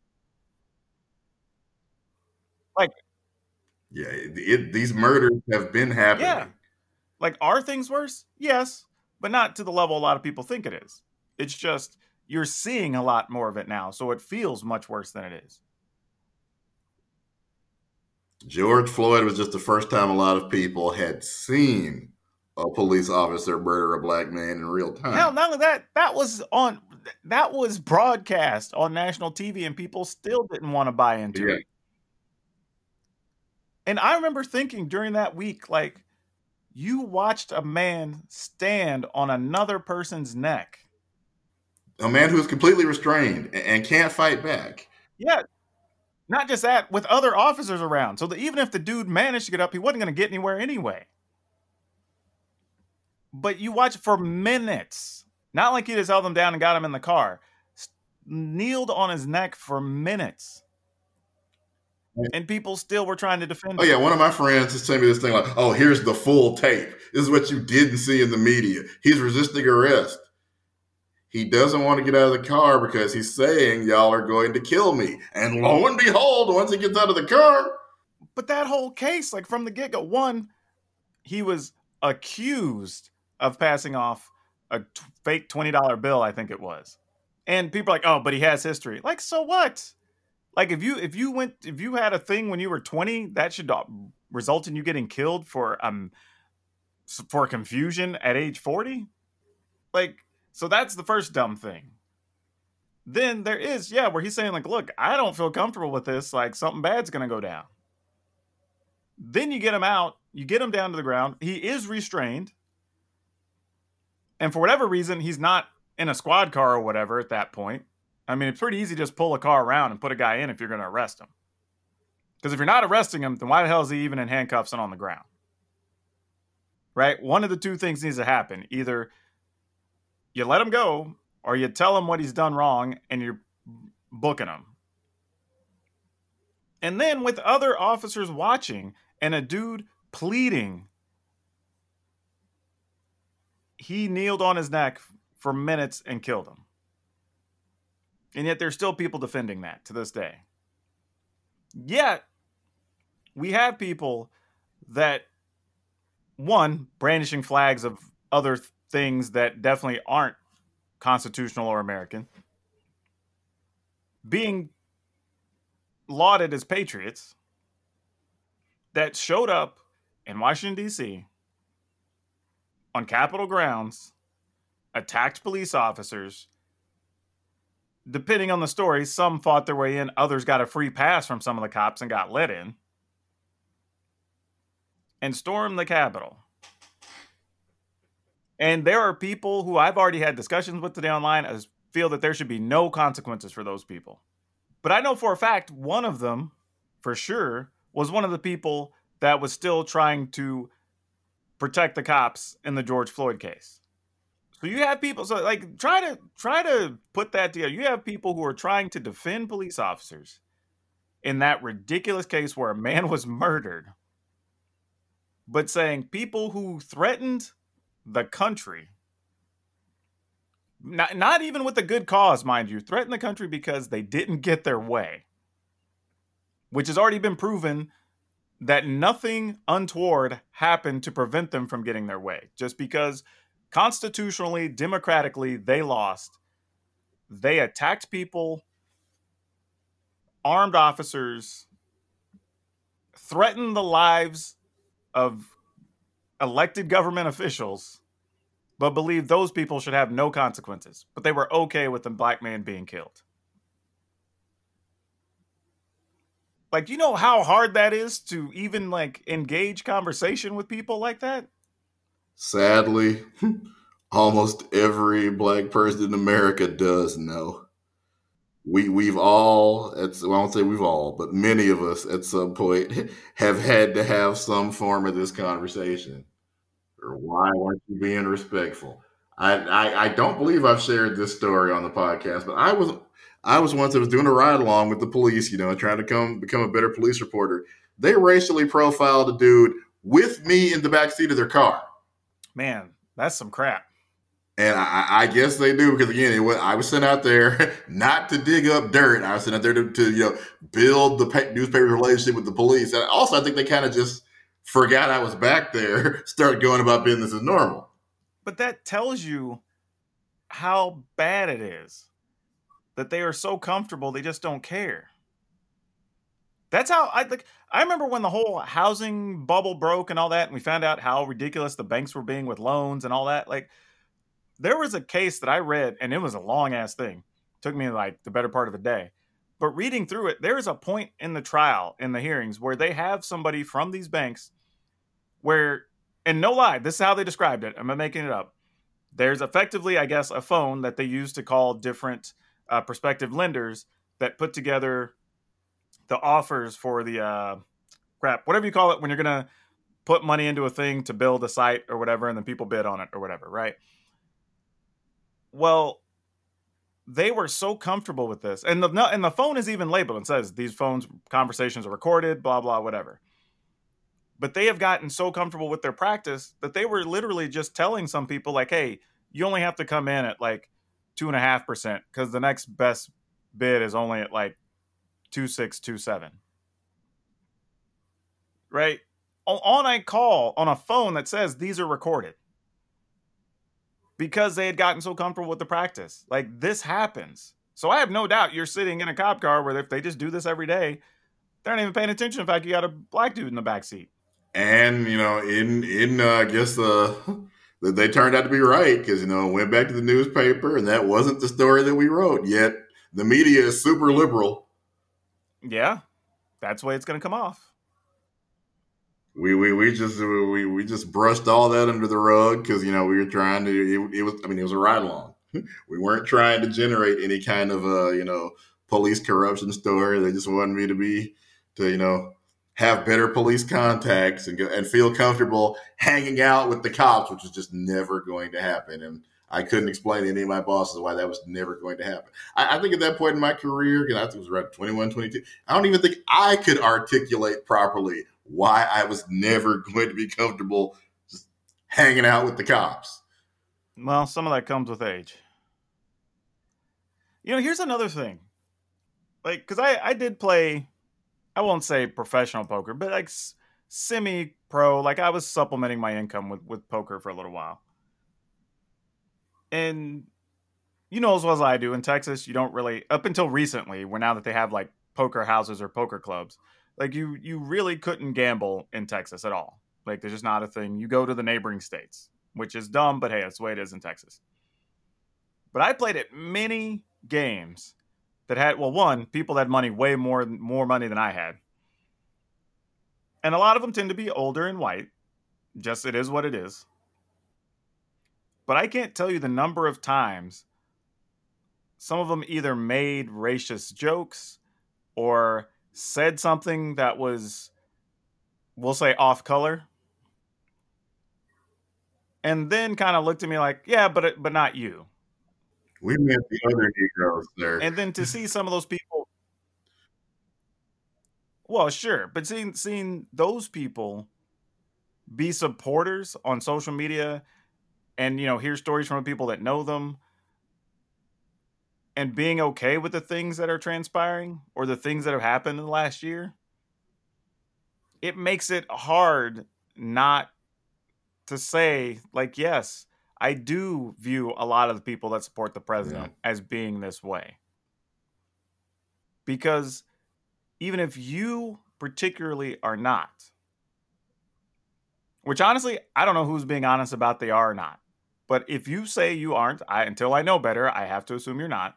Like, yeah, it, these murders have been happening. Yeah. Like, are things worse? Yes, but not to the level a lot of people think it is. It's just, you're seeing a lot more of it now, so it feels much worse than it is. George Floyd was just the first time a lot of people had seen a police officer murder a black man in real time. Hell, not only that, that was on, that was broadcast on national T V, and people still didn't want to buy into yeah. it. And I remember thinking during that week, like, you watched a man stand on another person's neck. A man who's completely restrained and can't fight back. Yeah. Not just that, with other officers around. So that even if the dude managed to get up, he wasn't going to get anywhere anyway. But you watch for minutes. Not like he just held him down and got him in the car. Kneeled on his neck for minutes. And people still were trying to defend him. Oh, yeah. One of my friends is telling me this thing like, oh, here's the full tape. This is what you didn't see in the media. He's resisting arrest. He doesn't want to get out of the car because he's saying y'all are going to kill me. And lo and behold, once he gets out of the car. But that whole case, like from the get-go, one, he was accused of passing off a t- fake twenty dollar bill, I think it was. And people are like, oh, but he has history. Like, so what? Like, if you if you went if you had a thing when you were twenty, that should result in you getting killed for um for confusion at age forty? Like, so that's the first dumb thing. Then there is, yeah, where he's saying like, look, I don't feel comfortable with this. Like, something bad's going to go down. Then you get him out. You get him down to the ground. He is restrained. And for whatever reason, he's not in a squad car or whatever at that point. I mean, it's pretty easy to just pull a car around and put a guy in if you're going to arrest him. Because if you're not arresting him, then why the hell is he even in handcuffs and on the ground? Right? One of the two things needs to happen. Either you let him go, or you tell him what he's done wrong, and you're booking him. And then with other officers watching, and a dude pleading, he kneeled on his neck for minutes and killed him. And yet there's still people defending that to this day. Yet, we have people that, one, brandishing flags of other th- things that definitely aren't constitutional or American, being lauded as patriots, that showed up in Washington, D C on Capitol grounds, attacked police officers, depending on the story, some fought their way in, others got a free pass from some of the cops and got let in, and stormed the Capitol. And there are people who I've already had discussions with today online as feel that there should be no consequences for those people. But I know for a fact one of them, for sure, was one of the people that was still trying to protect the cops in the George Floyd case. So you have people, so like try to try to put that together. You have people who are trying to defend police officers in that ridiculous case where a man was murdered, but saying people who threatened the country, not, not even with a good cause, mind you, threatened the country because they didn't get their way, which has already been proven that nothing untoward happened to prevent them from getting their way. Just because constitutionally, democratically, they lost. They attacked people, armed officers, threatened the lives of elected government officials, but believed those people should have no consequences. But they were okay with the black man being killed. Like, do you know how hard that is to even like engage conversation with people like that? Sadly, almost every black person in America does know. We we've all, it's, well, I won't say we've all, but many of us at some point have had to have some form of this conversation. Or why weren't you being respectful? I, I I don't believe I've shared this story on the podcast, but I was I was once I was doing a ride along with the police, you know, trying to come become a better police reporter. They racially profiled a dude with me in the back seat of their car. Man, that's some crap. And I, I guess they do because again, it was, I was sent out there not to dig up dirt. I was sent out there to, to you know build the pa- newspaper relationship with the police. And also, I think they kind of just forgot I was back there, started going about business as normal. But that tells you how bad it is that they are so comfortable they just don't care. That's how I like. I remember when the whole housing bubble broke and all that, and we found out how ridiculous the banks were being with loans and all that. Like, there was a case that I read, and it was a long ass thing. It took me like the better part of a day. But reading through it, there is a point in the trial, in the hearings, where they have somebody from these banks where, and no lie, this is how they described it. I'm not making it up. There's effectively, I guess, a phone that they use to call different uh, prospective lenders that put together the offers for the uh, crap, whatever you call it, when you're going to put money into a thing to build a site or whatever, and then people bid on it or whatever, right? Well, they were so comfortable with this. And the, and the phone is even labeled and says these phones conversations are recorded, blah, blah, whatever. But they have gotten so comfortable with their practice that they were literally just telling some people like, hey, you only have to come in at like two and a half percent because the next best bid is only at like two six two seven. Right? On a call on a phone that says these are recorded. Because they had gotten so comfortable with the practice. Like, this happens. So I have no doubt you're sitting in a cop car where if they just do this every day, they're not even paying attention to the fact you got a black dude in the back seat. And, you know, in, in uh, I guess, uh, they turned out to be right because, you know, went back to the newspaper and that wasn't the story that we wrote. Yet the media is super liberal. Yeah, that's the way it's going to come off. We we we just we we just brushed all that under the rug because you know we were trying to it, it was I mean it was a ride along. We weren't trying to generate any kind of uh you know police corruption story. They just wanted me to be to you know have better police contacts and go, and feel comfortable hanging out with the cops, which is just never going to happen. And I couldn't explain to any of my bosses why that was never going to happen. I, I think at that point in my career, you know, I think it was around twenty-one, twenty-two. I don't even think I could articulate properly why I was never going to be comfortable just hanging out with the cops. Well, some of that comes with age. You know, here's another thing. Like, because I, I did play, I won't say professional poker, but like semi-pro. Like, I was supplementing my income with, with poker for a little while. And you know as well as I do, in Texas, you don't really, up until recently, where now that they have like poker houses or poker clubs, like you you really couldn't gamble in Texas at all. Like there's just not a thing. You go to the neighboring states, which is dumb, but hey, that's the way it is in Texas. But I played at many games that had, well, one, people that had money, way more, more money than I had. And a lot of them tend to be older and white. Just, it is what it is. But I can't tell you the number of times some of them either made racist jokes or said something that was, we'll say, off color. And then kind of looked at me like, yeah, but but not you. We meant the other Negroes, sir. And then to see some of those people, well, sure, but seeing seeing those people be supporters on social media, and you know, hear stories from people that know them, and being okay with the things that are transpiring or the things that have happened in the last year, it makes it hard not to say, like, yes, I do view a lot of the people that support the president yeah. as being this way. Because even if you particularly are not, which honestly, I don't know who's being honest about they are or not. But if you say you aren't, I, until I know better, I have to assume you're not.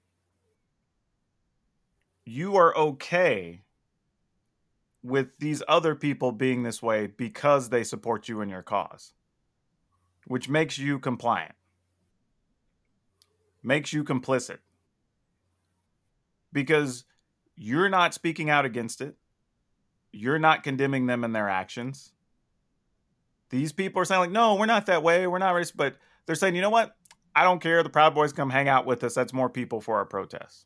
You are okay with these other people being this way because they support you in your cause, which makes you compliant, makes you complicit, because you're not speaking out against it. You're not condemning them in their actions. These people are saying like, no, we're not that way. We're not racist. But they're saying, you know what? I don't care. The Proud Boys come hang out with us. That's more people for our protests.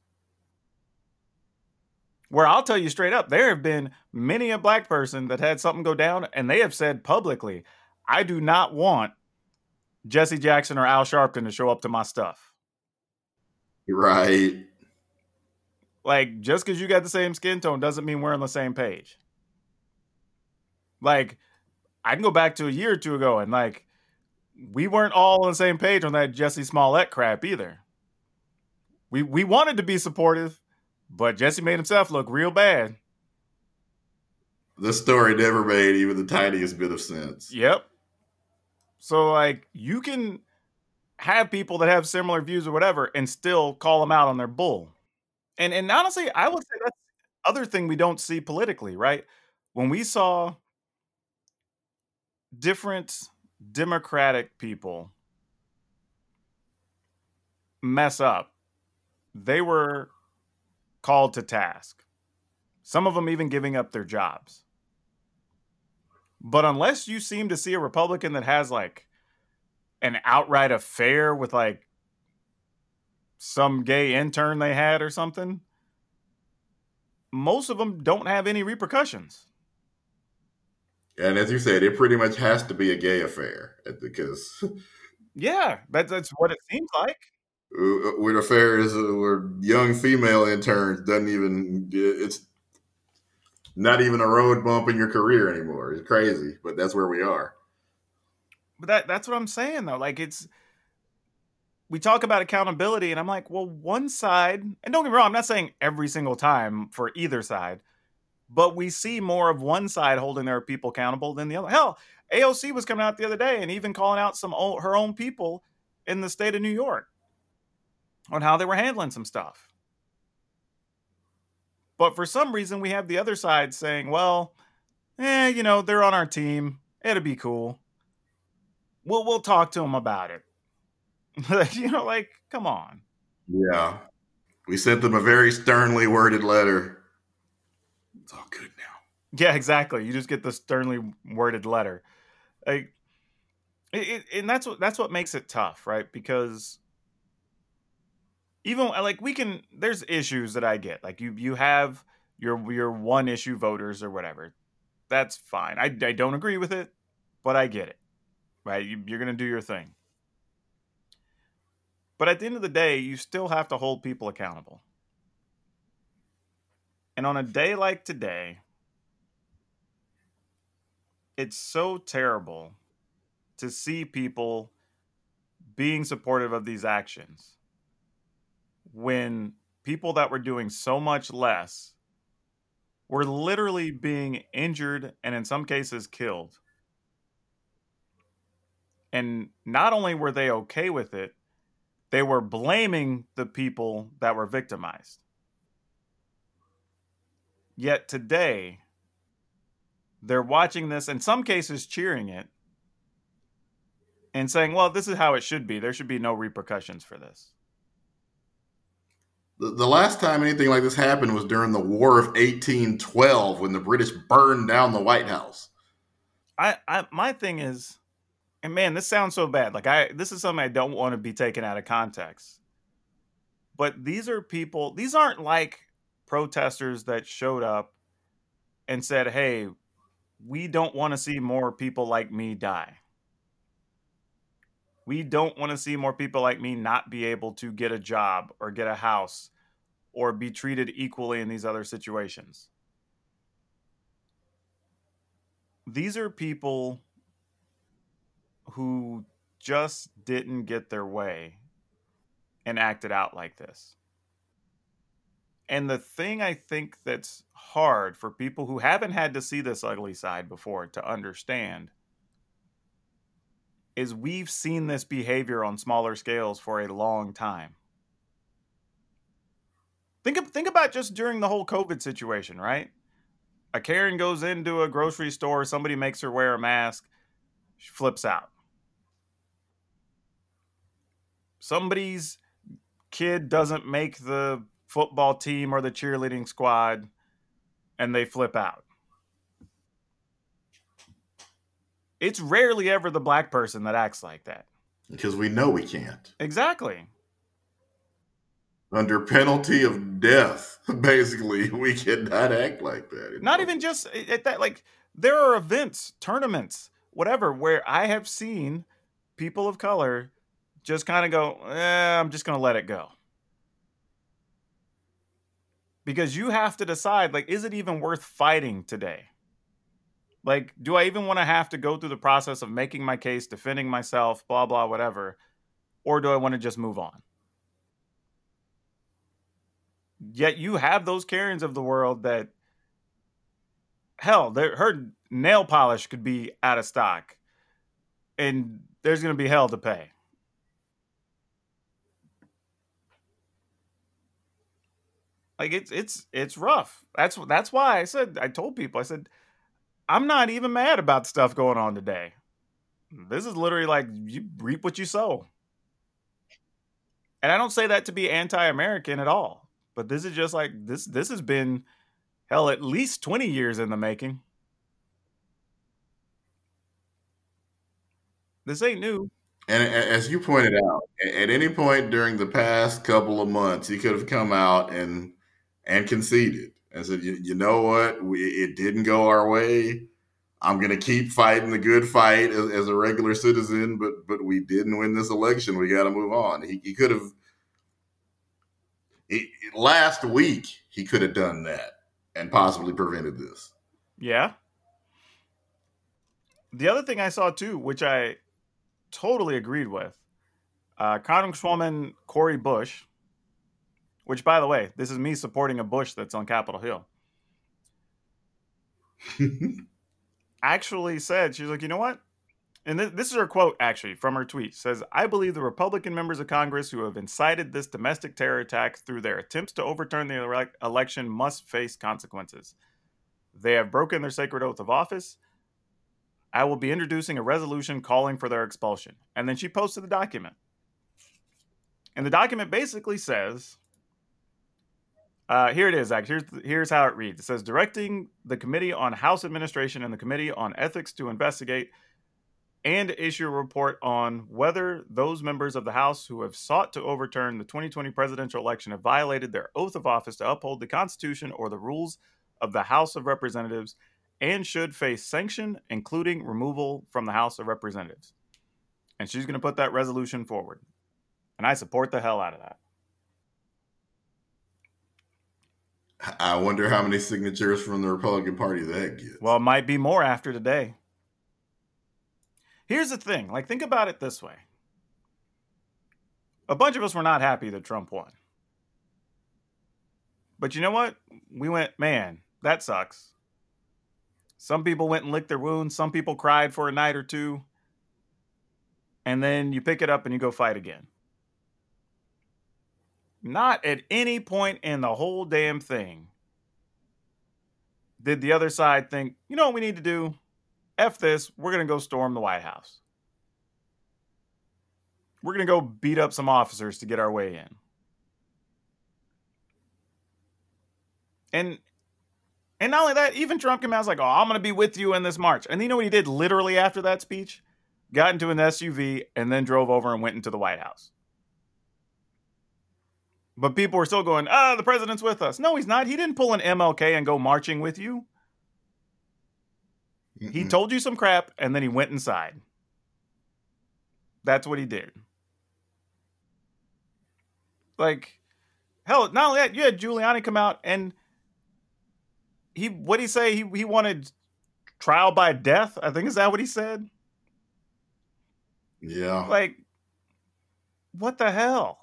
Where I'll tell you straight up, there have been many a black person that had something go down, and they have said publicly, I do not want Jesse Jackson or Al Sharpton to show up to my stuff. Right. Like, just because you got the same skin tone doesn't mean we're on the same page. Like, I can go back to a year or two ago, and like, we weren't all on the same page on that Jesse Smollett crap either. We we wanted to be supportive, but Jesse made himself look real bad. The story never made even the tiniest bit of sense. Yep. So, like, you can have people that have similar views or whatever and still call them out on their bull. And and honestly, I would say that's the other thing we don't see politically, right? When we saw different Democratic people mess up, they were called to task. Some of them even giving up their jobs. But unless you seem to see a Republican that has like an outright affair with like some gay intern they had or something, most of them don't have any repercussions. And as you said, it pretty much has to be a gay affair because yeah, that, that's what it seems like. With affairs where young female interns doesn't even, it's not even a road bump in your career anymore. It's crazy, but that's where we are. But that that's what I'm saying though. Like, it's, we talk about accountability and I'm like, well, one side, and don't get me wrong, I'm not saying every single time for either side, but we see more of one side holding their people accountable than the other. Hell, A O C was coming out the other day and even calling out some old, her own people in the state of New York on how they were handling some stuff. But for some reason, we have the other side saying, well, eh, you know, they're on our team. It'll be cool. We'll, we'll talk to them about it. You know, like, come on. Yeah. We sent them a very sternly worded letter. It's all good now. Yeah, exactly. You just get the sternly worded letter. Like, it, it, and that's what that's what makes it tough, right? Because even like we can, there's issues that I get. Like you, you have your your one issue voters or whatever. That's fine. I, I don't agree with it, but I get it. Right? You, you're gonna do your thing. But at the end of the day, you still have to hold people accountable. And on a day like today, it's so terrible to see people being supportive of these actions when people that were doing so much less were literally being injured and in some cases killed. And not only were they okay with it, they were blaming the people that were victimized. Yet today, they're watching this, in some cases cheering it, and saying, well, this is how it should be. There should be no repercussions for this. The, the last time anything like this happened was during the War of eighteen twelve when the British burned down the White House. I, I my thing is, and man, this sounds so bad. Like I, this is something I don't want to be taken out of context. But these are people, these aren't like protesters that showed up and said, hey, we don't want to see more people like me die. We don't want to see more people like me not be able to get a job or get a house or be treated equally in these other situations. These are people who just didn't get their way and acted out like this. And the thing I think that's hard for people who haven't had to see this ugly side before to understand is we've seen this behavior on smaller scales for a long time. Think of, think about just during the whole COVID situation, right? A Karen goes into a grocery store, somebody makes her wear a mask, she flips out. Somebody's kid doesn't make the football team or the cheerleading squad, and they flip out. It's rarely ever the black person that acts like that. Because we know we can't. Exactly. Under penalty of death, basically, we cannot act like that. Not even just at that, like, there are events, tournaments, whatever, where I have seen people of color just kind of go, eh, I'm just going to let it go. Because you have to decide, like, is it even worth fighting today? Like, do I even want to have to go through the process of making my case, defending myself, blah, blah, whatever? Or do I want to just move on? Yet you have those Karens of the world that, hell, her nail polish could be out of stock. And there's going to be hell to pay. Like, it's it's it's rough. That's that's why I said, I told people, I said, I'm not even mad about stuff going on today. This is literally like, you reap what you sow. And I don't say that to be anti-American at all. But this is just like, this this has been, hell, at least twenty years in the making. This ain't new. And as you pointed out, at any point during the past couple of months, he could have come out and and conceded and said, you, you know what, we, it didn't go our way. I'm going to keep fighting the good fight as, as a regular citizen, but but we didn't win this election. We got to move on. He, he could have, he, last week, he could have done that and possibly prevented this. Yeah. The other thing I saw too, which I totally agreed with, uh, Congresswoman Cori Bush, which, by the way, this is me supporting a Bush that's on Capitol Hill, actually said, she's like, you know what? And th- this is her quote, actually, from her tweet. Says, I believe the Republican members of Congress who have incited this domestic terror attack through their attempts to overturn the ele- election must face consequences. They have broken their sacred oath of office. I will be introducing a resolution calling for their expulsion. And then she posted the document. And the document basically says, uh, here it is, actually. Here's, here's how it reads. It says, directing the Committee on House Administration and the Committee on Ethics to investigate and issue a report on whether those members of the House who have sought to overturn the twenty twenty presidential election have violated their oath of office to uphold the Constitution or the rules of the House of Representatives and should face sanction, including removal from the House of Representatives. And she's going to put that resolution forward. And I support the hell out of that. I wonder how many signatures from the Republican Party that gets. Well, it might be more after today. Here's the thing. Like, think about it this way. A bunch of us were not happy that Trump won. But you know what? We went, man, that sucks. Some people went and licked their wounds. Some people cried for a night or two. And then you pick it up and you go fight again. Not at any point in the whole damn thing did the other side think, you know what we need to do? F this, we're going to go storm the White House. We're going to go beat up some officers to get our way in. And and not only that, even Trump came out and was like, oh, I'm going to be with you in this march. And you know what he did literally after that speech? Got into an S U V and then drove over and went into the White House. But people were still going, ah, oh, the president's with us. No, he's not. He didn't pull an M L K and go marching with you. Mm-mm. He told you some crap and then he went inside. That's what he did. Like, hell, not only that, you had Giuliani come out and he, what'd he say? He, he wanted trial by death. I think, is that what he said? Yeah. Like, what the hell?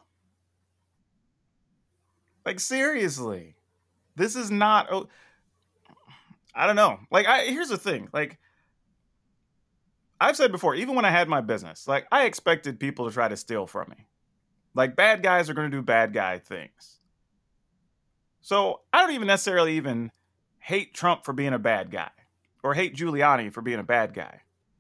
Like, seriously, this is not, oh, I don't know. Like, I, here's the thing. Like, I've said before, even when I had my business, like, I expected people to try to steal from me. Like, bad guys are going to do bad guy things. So I don't even necessarily even hate Trump for being a bad guy or hate Giuliani for being a bad guy.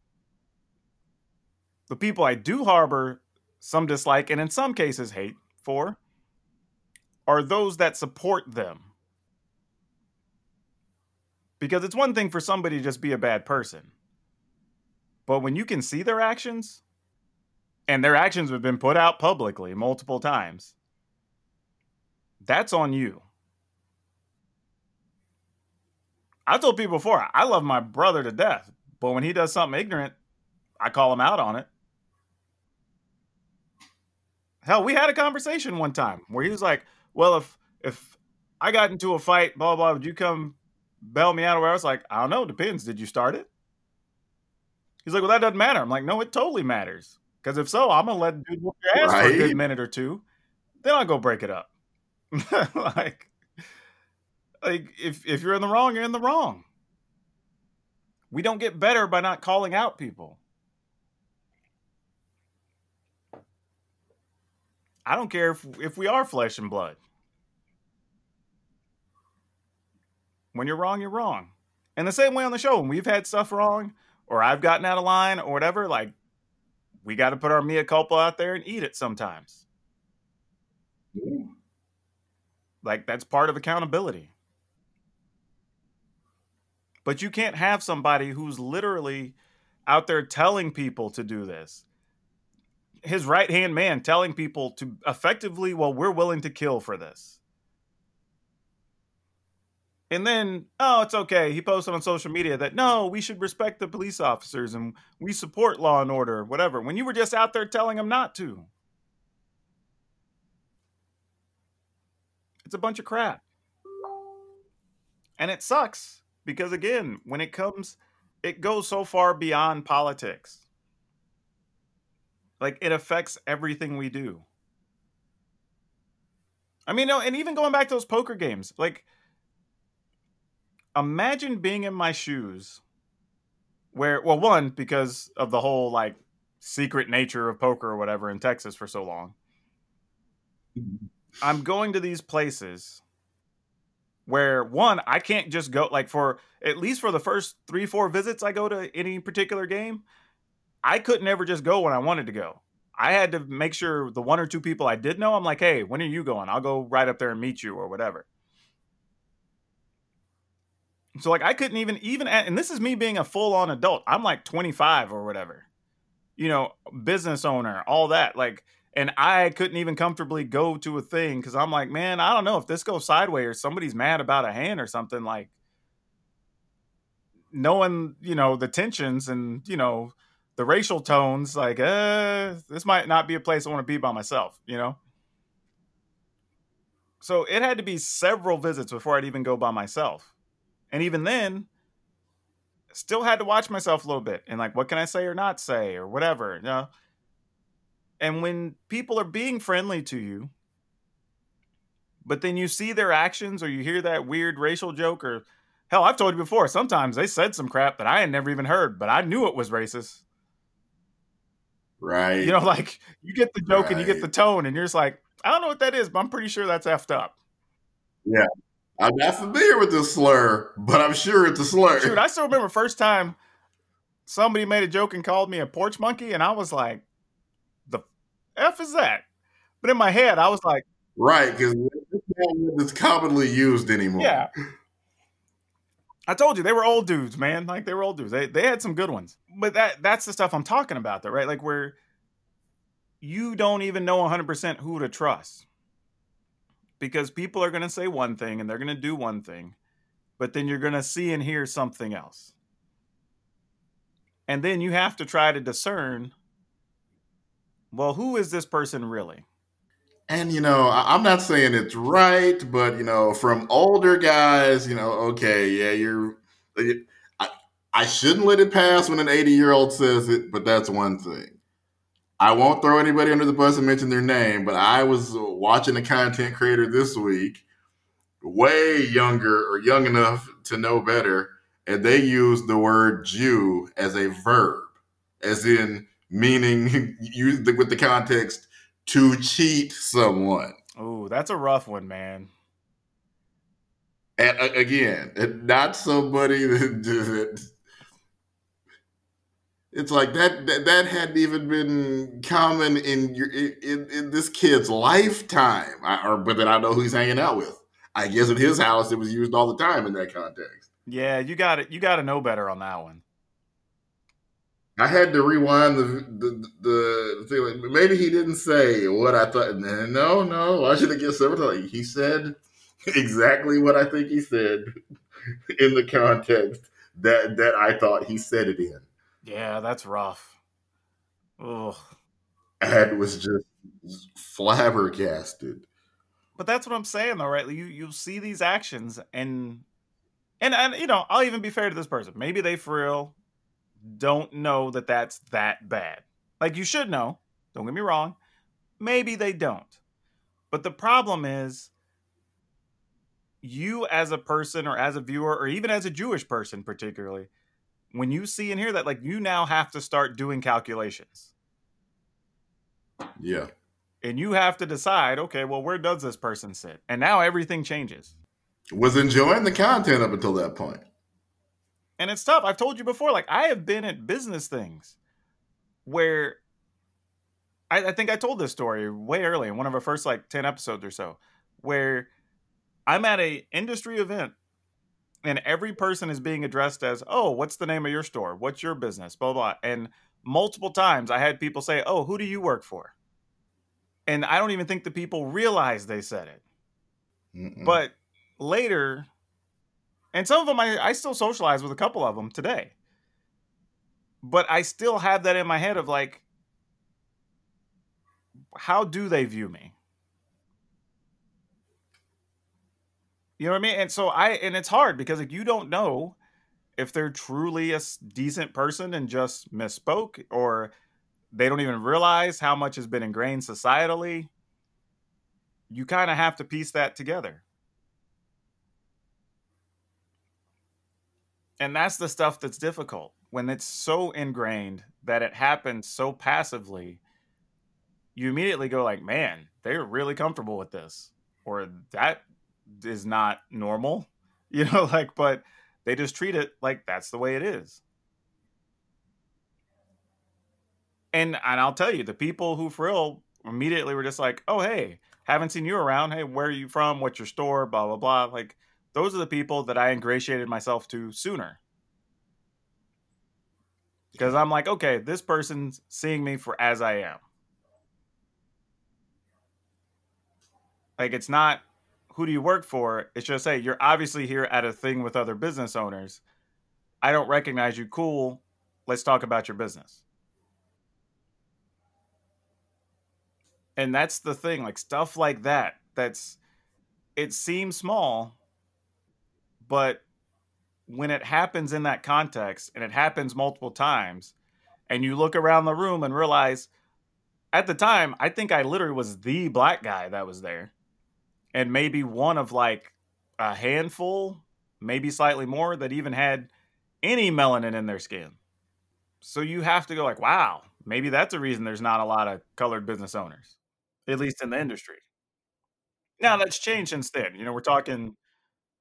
The people I do harbor some dislike and in some cases hate for are those that support them. Because it's one thing for somebody to just be a bad person. But when you can see their actions, and their actions have been put out publicly multiple times, that's on you. I told people before, I love my brother to death, but when he does something ignorant, I call him out on it. Hell, we had a conversation one time where he was like, well, if if I got into a fight, blah, blah, would you come bail me out? Or I was like, I don't know, depends. Did you start it? He's like, well, that doesn't matter. I'm like, no, it totally matters. Because if so, I'm going to let dude whoop your ass right. for a good minute or two. Then I'll go break it up. like, like if, if you're in the wrong, you're in the wrong. We don't get better by not calling out people. I don't care if, if we are flesh and blood. When you're wrong, you're wrong. And the same way on the show, when we've had stuff wrong, or I've gotten out of line, or whatever, like, we got to put our mea culpa out there and eat it sometimes. Ooh. Like, that's part of accountability. But you can't have somebody who's literally out there telling people to do this. His right-hand man telling people to effectively, well, we're willing to kill for this. And then, oh, it's okay. He posted on social media that, no, we should respect the police officers and we support law and order, whatever. When you were just out there telling them not to. It's a bunch of crap. And it sucks because, again, when it comes, it goes so far beyond politics. Like, it affects everything we do. I mean, no, and even going back to those poker games, like, imagine being in my shoes where, well, one, because of the whole, like, secret nature of poker or whatever in Texas for so long. I'm going to these places where, one, I can't just go, like, for, at least for the first three, four visits I go to any particular game, I couldn't ever just go when I wanted to go. I had to make sure the one or two people I did know, I'm like, hey, when are you going? I'll go right up there and meet you or whatever. So, like, I couldn't even, even, at, and this is me being a full-on adult. I'm like twenty-five or whatever, you know, business owner, all that. Like, and I couldn't even comfortably go to a thing because I'm like, man, I don't know if this goes sideways or somebody's mad about a hand or something, like, knowing, you know, the tensions and, you know, the racial tones, like, uh, this might not be a place I want to be by myself, you know? So it had to be several visits before I'd even go by myself. And even then, still had to watch myself a little bit. And like, what can I say or not say or whatever, you know? And when people are being friendly to you, but then you see their actions or you hear that weird racial joke or, hell, I've told you before, sometimes they said some crap that I had never even heard, but I knew it was racist. Right. You know, like, you get the joke right. and you get the tone and you're just like, I don't know what that is, but I'm pretty sure that's effed up. Yeah. I'm not familiar with this slur, but I'm sure it's a slur. Shoot, I still remember first time somebody made a joke and called me a porch monkey, and I was like, the F is that? But in my head, I was like, right, because it's commonly used anymore. Yeah. I told you, they were old dudes, man. Like, they were old dudes. They, they had some good ones. But that that's the stuff I'm talking about, though, right? Like, where you don't even know one hundred percent who to trust. Because people are going to say one thing and they're going to do one thing, but then you're going to see and hear something else. And then you have to try to discern, well, who is this person really? And, you know, I- I'm not saying it's right, but, you know, from older guys, you know, okay, yeah, you're. I, I shouldn't let it pass when an eighty year old says it, but that's one thing. I won't throw anybody under the bus and mention their name, but I was watching a content creator this week, way younger or young enough to know better, and they used the word Jew as a verb, as in meaning, used with the context, to cheat someone. Oh, that's a rough one, man. And uh, again, not somebody that, that it's like that, that that hadn't even been common in your in, in this kid's lifetime, I, or but that I know who he's hanging out with. I guess at his house it was used all the time in that context. Yeah, you got it. You got to know better on that one. I had to rewind the the, the thing. Like, maybe he didn't say what I thought. No, no, I should have guessed several times. He said exactly what I think he said in the context that that I thought he said it in. Yeah, that's rough. Ugh. And was just flabbergasted. But that's what I'm saying, though, right? You you see these actions, and and and you know, I'll even be fair to this person. Maybe they for real don't know that that's that bad. Like, you should know. Don't get me wrong. Maybe they don't. But the problem is, you as a person or as a viewer or even as a Jewish person particularly, when you see and hear that, like, you now have to start doing calculations. Yeah. And you have to decide, okay, well, where does this person sit? And now everything changes. Was enjoying the content up until that point. And it's tough. I've told you before, like, I have been at business things where I, I think I told this story way early in one of our first like ten episodes or so, where I'm at a industry event and every person is being addressed as, oh, what's the name of your store? What's your business? Blah, blah, blah. And multiple times I had people say, oh, who do you work for? And I don't even think the people realized they said it. Mm-mm. But later, and some of them, I, I still socialize with a couple of them today. But I still have that in my head of like, how do they view me? You know what I mean? And so I, and it's hard because like, you don't know if they're truly a decent person and just misspoke, or they don't even realize how much has been ingrained societally. You kind of have to piece that together. And that's the stuff that's difficult when it's so ingrained that it happens so passively. You immediately go like, man, they're really comfortable with this, or that is not normal, you know, like, but they just treat it like that's the way it is. And and I'll tell you, the people who for real immediately were just like, oh, hey, haven't seen you around. Hey, where are you from? What's your store? Blah, blah, blah. Like, those are the people that I ingratiated myself to sooner. Because I'm like, okay, this person's seeing me for as I am. Like, it's not, who do you work for? It's just, hey, you're obviously here at a thing with other business owners. I don't recognize you. Cool. Let's talk about your business. And that's the thing, like stuff like that, that's, it seems small, but when it happens in that context and it happens multiple times and you look around the room and realize at the time, I think I literally was the black guy that was there. And maybe one of like a handful, maybe slightly more, that even had any melanin in their skin. So you have to go like, wow, maybe that's a reason there's not a lot of colored business owners, at least in the industry. Now that's changed since then. You know, we're talking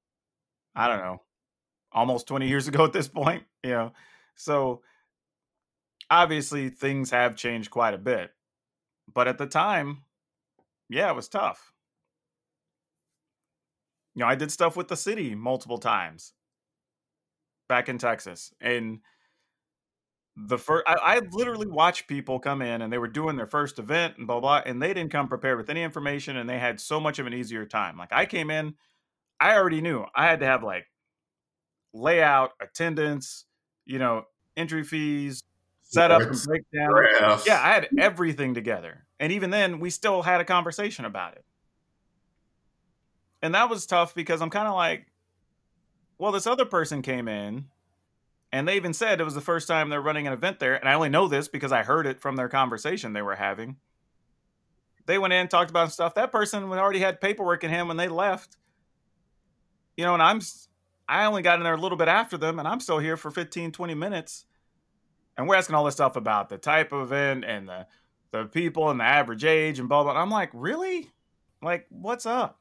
I don't know, almost twenty years ago at this point, you know. So obviously things have changed quite a bit. But at the time, yeah, it was tough. You know, I did stuff with the city multiple times back in Texas. And the first, I, I literally watched people come in and they were doing their first event and blah, blah, and they didn't come prepared with any information and they had so much of an easier time. Like I came in, I already knew I had to have like layout, attendance, you know, entry fees, setup and Charts, breakdown. graphs. Yeah, I had everything together. And even then, we still had a conversation about it. And that was tough because I'm kind of like, well, this other person came in and they even said it was the first time they're running an event there. And I only know this because I heard it from their conversation they were having. They went in, talked about stuff. That person already had paperwork in hand when they left. You know, and I'm, I only got in there a little bit after them and I'm still here for fifteen, twenty minutes. And we're asking all this stuff about the type of event and the, the people and the average age and blah, blah. I'm like, really? Like, what's up?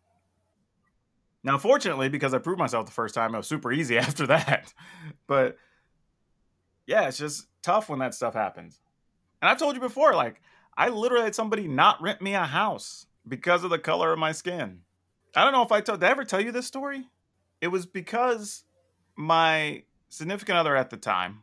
Now, fortunately, because I proved myself the first time, it was super easy after that. But yeah, it's just tough when that stuff happens. And I've told you before, like, I literally had somebody not rent me a house because of the color of my skin. I don't know if I told, did I ever tell you this story? It was because my significant other at the time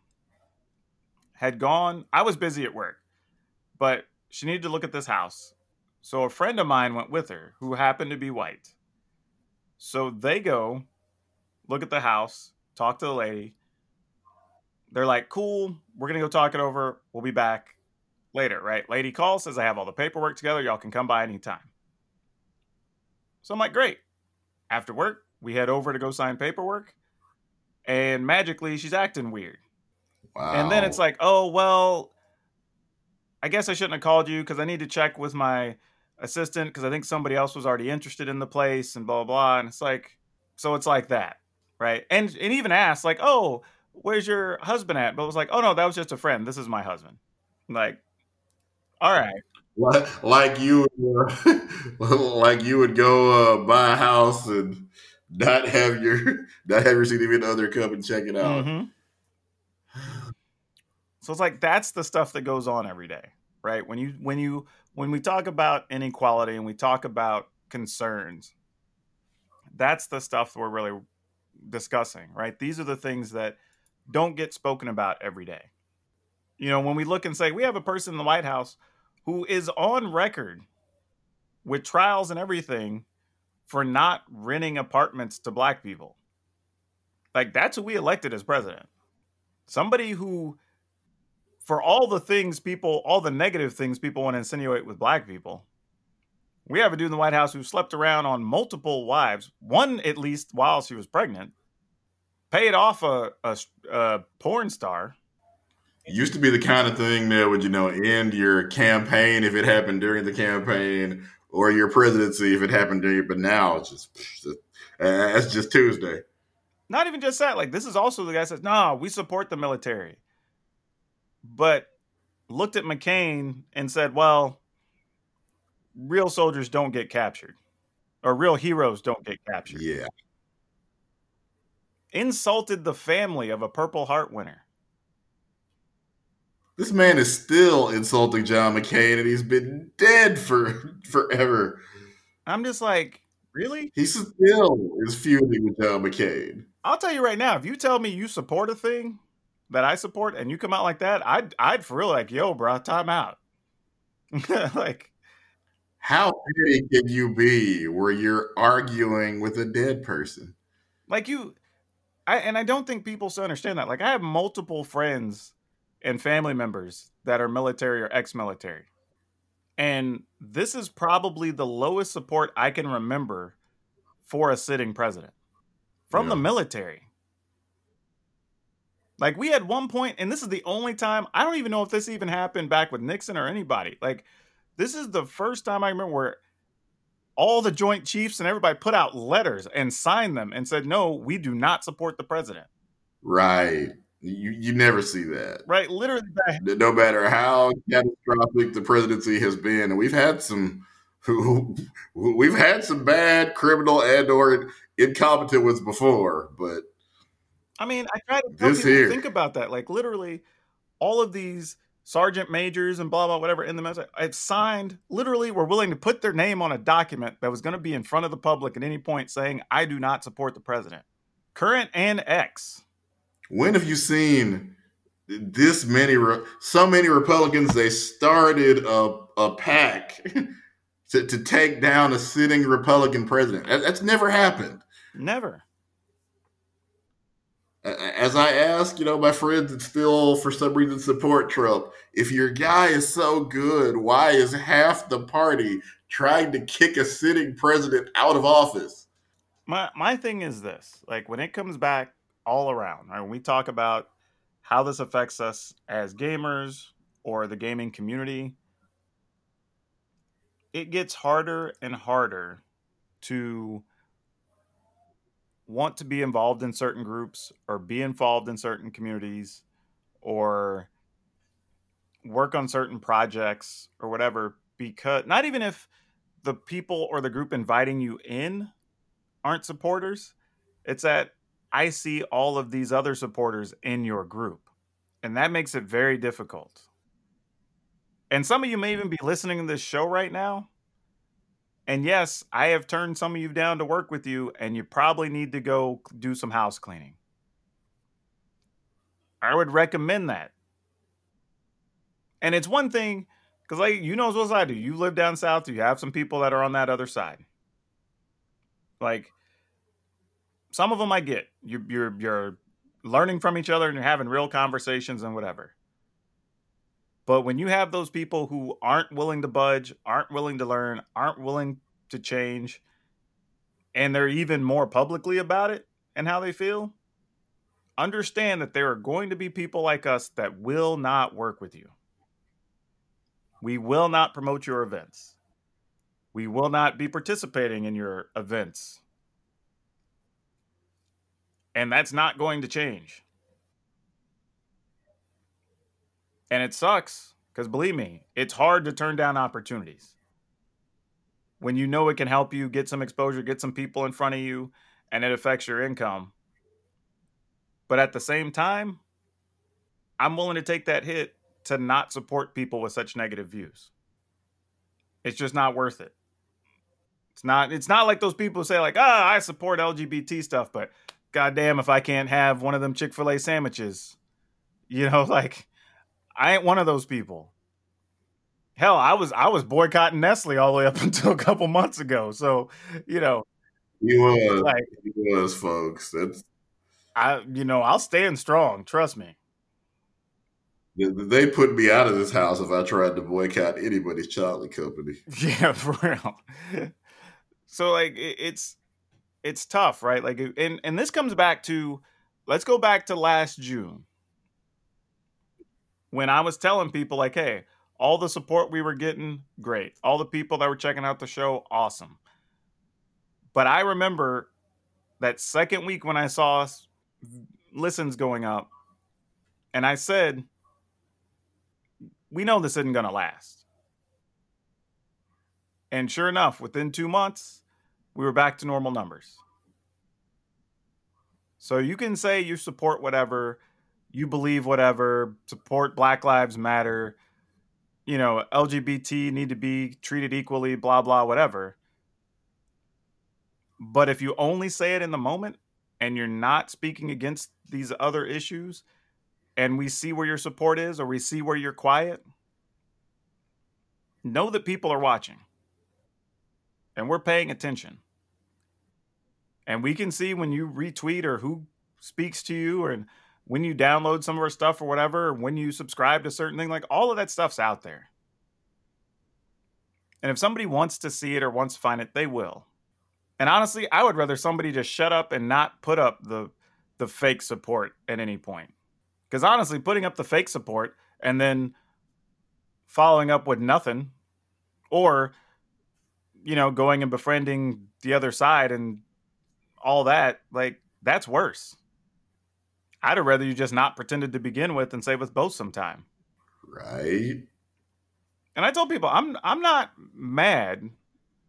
had gone, I was busy at work, but she needed to look at this house. So a friend of mine went with her who happened to be white. So they go look at the house, talk to the lady. They're like, cool, we're going to go talk it over. We'll be back later, right? Lady calls, says I have all the paperwork together. Y'all can come by anytime. So I'm like, great. After work, we head over to go sign paperwork. And magically, she's acting weird. Wow. And then it's like, oh, well, I guess I shouldn't have called you because I need to check with my assistant because I think somebody else was already interested in the place and blah, blah, blah. And it's like, so it's like that, right? And and even asked like, oh, where's your husband at? But it was like, oh, no, that was just a friend. This is my husband. Like, all right. Like, like you, uh, like you would go uh, buy a house and not have your not have your significant other come and check it out. Mm-hmm. So it's like that's the stuff that goes on every day, right? When you when you when we talk about inequality and we talk about concerns, that's the stuff we're really discussing, right? These are the things that don't get spoken about every day. You know, when we look and say we have a person in the White House who is on record with trials and everything for not renting apartments to black people. Like that's who we elected as president. Somebody who, for all the things people, all the negative things people want to insinuate with black people, we have a dude in the White House who slept around on multiple wives, one at least while she was pregnant, paid off a, a, a porn star. It used to be the kind of thing that would, you know, end your campaign if it happened during the campaign, or your presidency if it happened during. But now it's just, uh, that's just Tuesday. Not even just that. Like this is also the guy that says, "No, we support the military," but looked at McCain and said, "Well, real soldiers don't get captured, or real heroes don't get captured." Yeah. Insulted the family of a Purple Heart winner. This man is still insulting John McCain, and he's been dead for forever. I'm just like, really? He still is feuding with John McCain. I'll tell you right now, if you tell me you support a thing that I support and you come out like that, I'd I'd for real like, yo, bro, time out. Like, how petty can you be where you're arguing with a dead person? Like you, I and I don't think people still understand that. Like I have multiple friends and family members that are military or ex-military. And this is probably the lowest support I can remember for a sitting president from Yeah. the military. Like we had one point, and this is the only time, I don't even know if this even happened back with Nixon or anybody. Like this is the first time I remember where all the Joint Chiefs and everybody put out letters and signed them and said, no, we do not support the president. Right. You you never see that. Right. Literally. No matter how catastrophic the presidency has been, and we've had some who we've had some bad criminal and or incompetent ones before, but I mean, I try to tell this people here, think about that. Like literally, all of these sergeant majors and blah blah whatever in the military, I've signed. Literally, were willing to put their name on a document that was going to be in front of the public at any point, saying, "I do not support the president, current and ex." when have you seen this many, re- so many Republicans? They started a a pack to, to take down a sitting Republican president. That, that's never happened. Never. As I ask, you know, my friends that still, for some reason, support Trump, if your guy is so good, why is half the party trying to kick a sitting president out of office? My my thing is this: like when it comes back all around, right, when we talk about how this affects us as gamers or the gaming community, it gets harder and harder to want to be involved in certain groups or be involved in certain communities or work on certain projects or whatever, because not even if the people or the group inviting you in aren't supporters, it's that I see all of these other supporters in your group, and that makes it very difficult. And some of you may even be listening to this show right now, and yes, I have turned some of you down to work with you, and you probably need to go do some house cleaning. I would recommend that. And it's one thing, because like you know as well as I do, you live down south, you have some people that are on that other side. Like some of them I get. You, you're you're learning from each other and you're having real conversations and whatever. But when you have those people who aren't willing to budge, aren't willing to learn, aren't willing to change, and they're even more publicly about it and how they feel, understand that there are going to be people like us that will not work with you. We will not promote your events. We will not be participating in your events. And that's not going to change. And it sucks because believe me, it's hard to turn down opportunities when you know it can help you get some exposure, get some people in front of you, and it affects your income. But at the same time, I'm willing to take that hit to not support people with such negative views. It's just not worth it. It's not, it's not like those people who say like, ah, I support L G B T stuff, but goddamn if I can't have one of them Chick-fil-A sandwiches. You know, like I ain't one of those people. Hell, I was I was boycotting Nestle all the way up until a couple months ago. So, you know, He was, like he was, folks. That's I, you know, I'll stand strong. Trust me. they put me out of this house if I tried to boycott anybody's chocolate company. Yeah, for real. So, like, it, it's it's tough, right? Like, and and this comes back to, let's go back to last June when I was telling people like, hey, all the support we were getting, great. All the people that were checking out the show, awesome. But I remember that second week when I saw listens going up, and I said, we know this isn't going to last. And sure enough, within two months, we were back to normal numbers. So you can say you support whatever, you believe whatever, support Black Lives Matter, you know, L G B T need to be treated equally, blah, blah, whatever. But if you only say it in the moment and you're not speaking against these other issues, and we see where your support is or we see where you're quiet, know that people are watching and we're paying attention. And we can see when you retweet or who speaks to you, or when you download some of our stuff or whatever, or when you subscribe to certain things, like all of that stuff's out there. And if somebody wants to see it or wants to find it, they will. And honestly, I would rather somebody just shut up and not put up the the fake support at any point. Because honestly, putting up the fake support and then following up with nothing, or, you know, going and befriending the other side and all that, like, that's worse. I'd have rather you just not pretended to begin with and save us both some time. Right. And I told people, I'm I'm not mad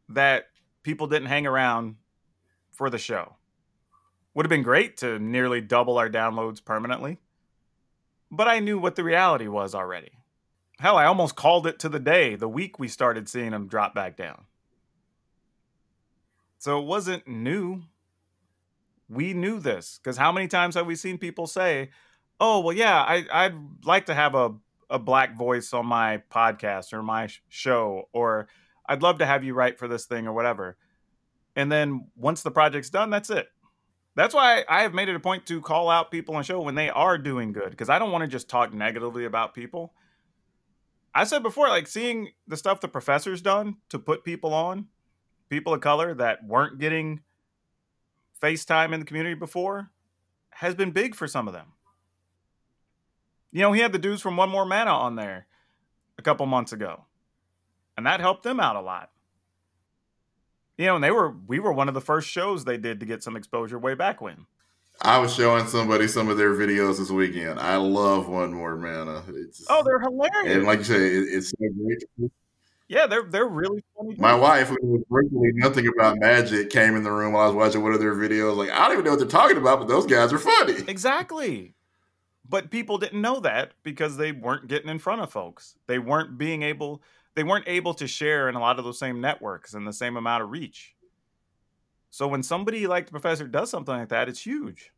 that people didn't hang around for the show. Would have been great to nearly double our downloads permanently. But I knew what the reality was already. Hell, I almost called it to the day, the week we started seeing them drop back down. So it wasn't new. We knew this. Because how many times have we seen people say, oh, well, yeah, I, I'd like to have a, a black voice on my podcast or my sh- show, or I'd love to have you write for this thing or whatever. And then once the project's done, that's it. That's why I have made it a point to call out people on the show when they are doing good, because I don't want to just talk negatively about people. I said before, like seeing the stuff the professor's done to put people on, people of color that weren't getting FaceTime in the community before, has been big for some of them. You know, he had the dudes from One More Mana on there a couple months ago, and that helped them out a lot. You know, and they were, we were one of the first shows they did to get some exposure way back when. I was showing somebody some of their videos this weekend. I love One More Mana. It's, oh, they're hilarious. And like you say, it, it's so great. Yeah, they're they're really funny. My wife, who knew virtually nothing about Magic, came in the room while I was watching one of their videos. Like, I don't even know what they're talking about, but those guys are funny. Exactly. But people didn't know that because they weren't getting in front of folks. They weren't being able... They weren't able to share in a lot of those same networks and the same amount of reach. So when somebody like the professor does something like that, it's huge.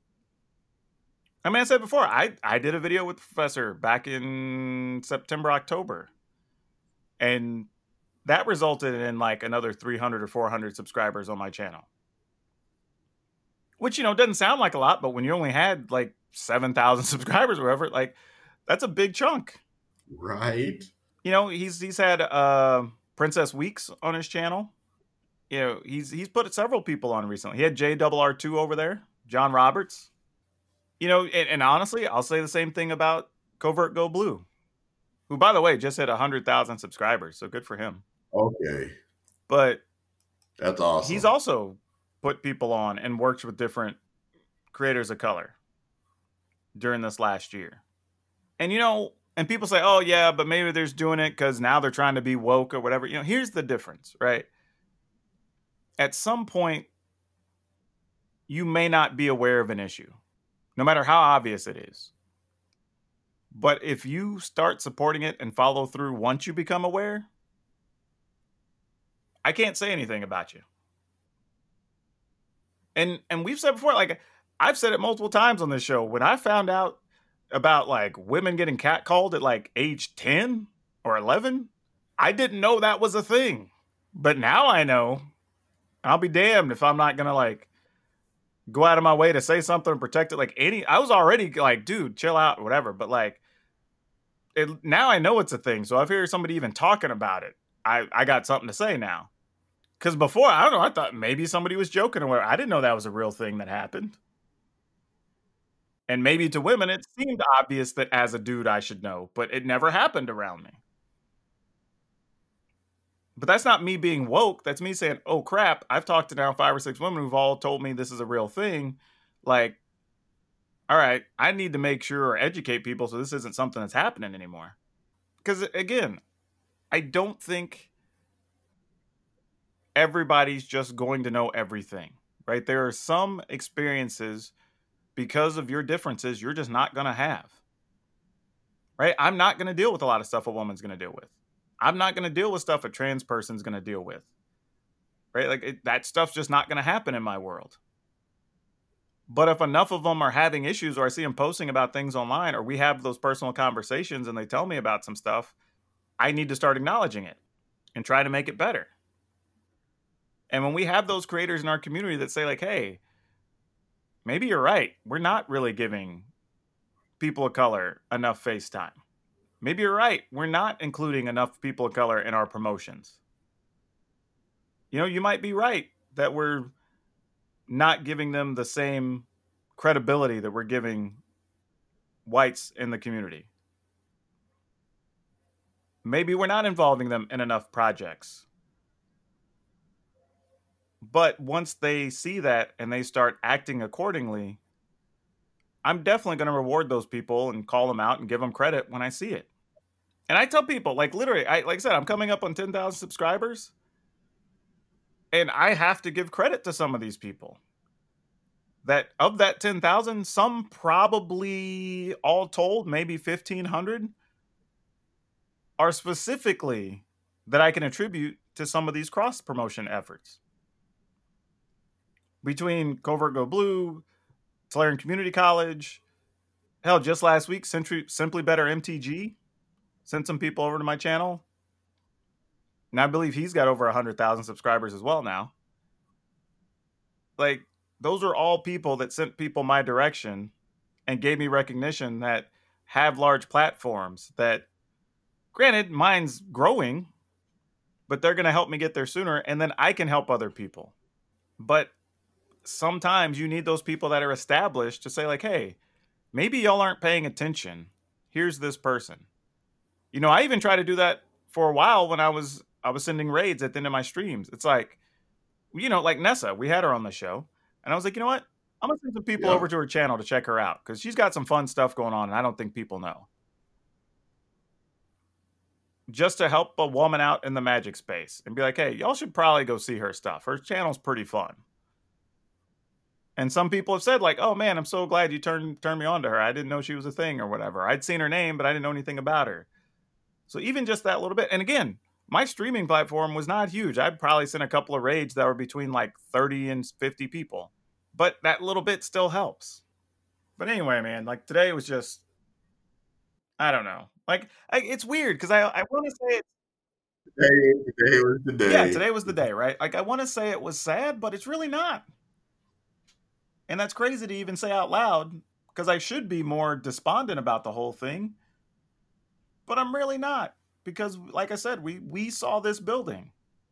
I mean, I said before, I, I did a video with the professor back in September, October. And that resulted in like another three hundred or four hundred subscribers on my channel. Which, you know, doesn't sound like a lot, but when you only had like seven thousand subscribers or whatever, like that's a big chunk. Right. You know, he's he's had uh, Princess Weeks on his channel. You know, he's he's put several people on recently. He had J R R two over there, John Roberts. You know, and, and honestly, I'll say the same thing about Covert Go Blue, who, by the way, just hit one hundred thousand subscribers, so good for him. Okay. But that's awesome. He's also put people on and worked with different creators of color during this last year. And, you know, and people say, oh, yeah, but maybe they're just doing it because now they're trying to be woke or whatever. You know, here's the difference, right? At some point, you may not be aware of an issue, no matter how obvious it is. But if you start supporting it and follow through once you become aware, I can't say anything about you. And and we've said before, like, I've said it multiple times on this show. When I found out about like women getting catcalled at like age ten or eleven, I didn't know that was a thing. But now I know. I'll be damned if I'm not going to like go out of my way to say something and protect it. Like any, I was already like, dude, chill out or whatever. But like, it, now I know it's a thing. So if I hear somebody even talking about it, I, I got something to say now. Because before, I don't know, I thought maybe somebody was joking or whatever. I didn't know that was a real thing that happened. And maybe to women, it seemed obvious that as a dude, I should know, but it never happened around me. But that's not me being woke. That's me saying, oh, crap, I've talked to now five or six women who've all told me this is a real thing. Like, all right, I need to make sure or educate people so this isn't something that's happening anymore. Because, again, I don't think everybody's just going to know everything, right? There are some experiences because of your differences you're just not going to have, right? I'm not going to deal with a lot of stuff a woman's going to deal with. I'm not going to deal with stuff a trans person's going to deal with, right? Like it, that stuff's just not going to happen in my world. But if enough of them are having issues, or I see them posting about things online, or we have those personal conversations and they tell me about some stuff, I need to start acknowledging it and try to make it better. And when we have those creators in our community that say like, hey, maybe you're right. We're not really giving people of color enough face time. Maybe you're right. We're not including enough people of color in our promotions. You know, you might be right that we're not giving them the same credibility that we're giving whites in the community. Maybe we're not involving them in enough projects. But once they see that and they start acting accordingly, I'm definitely going to reward those people and call them out and give them credit when I see it. And I tell people, like literally, I like I said, I'm coming up on ten thousand subscribers. And I have to give credit to some of these people. That of that ten thousand, some probably all told, maybe fifteen hundred are specifically that I can attribute to some of these cross promotion efforts. Between Covert Go Blue, Tulare Community College, hell, just last week, Century, Simply Better M T G sent some people over to my channel. And I believe he's got over one hundred thousand subscribers as well now. Like, those are all people that sent people my direction and gave me recognition that have large platforms that, granted, mine's growing, but they're going to help me get there sooner, and then I can help other people. But sometimes you need those people that are established to say, like, hey, maybe y'all aren't paying attention. Here's this person. You know, I even tried to do that for a while when I was I was sending raids at the end of my streams. It's like, you know, like Nessa, we had her on the show. And I was like, you know what? I'm going to send some people Yeah. over to her channel to check her out because she's got some fun stuff going on and I don't think people know. Just to help a woman out in the Magic space and be like, hey, y'all should probably go see her stuff. Her channel's pretty fun. And some people have said, like, oh, man, I'm so glad you turned turned me on to her. I didn't know she was a thing or whatever. I'd seen her name, but I didn't know anything about her. So even just that little bit. And again, my streaming platform was not huge. I'd probably sent a couple of raids that were between like thirty and fifty people. But that little bit still helps. But anyway, man, like today was just, I don't know. Like, I, it's weird because I, I want to say it. Today, today was the day. Yeah, today was the day, right? Like, I want to say it was sad, but it's really not. And that's crazy to even say out loud because I should be more despondent about the whole thing. But I'm really not because, like I said, we we saw this building.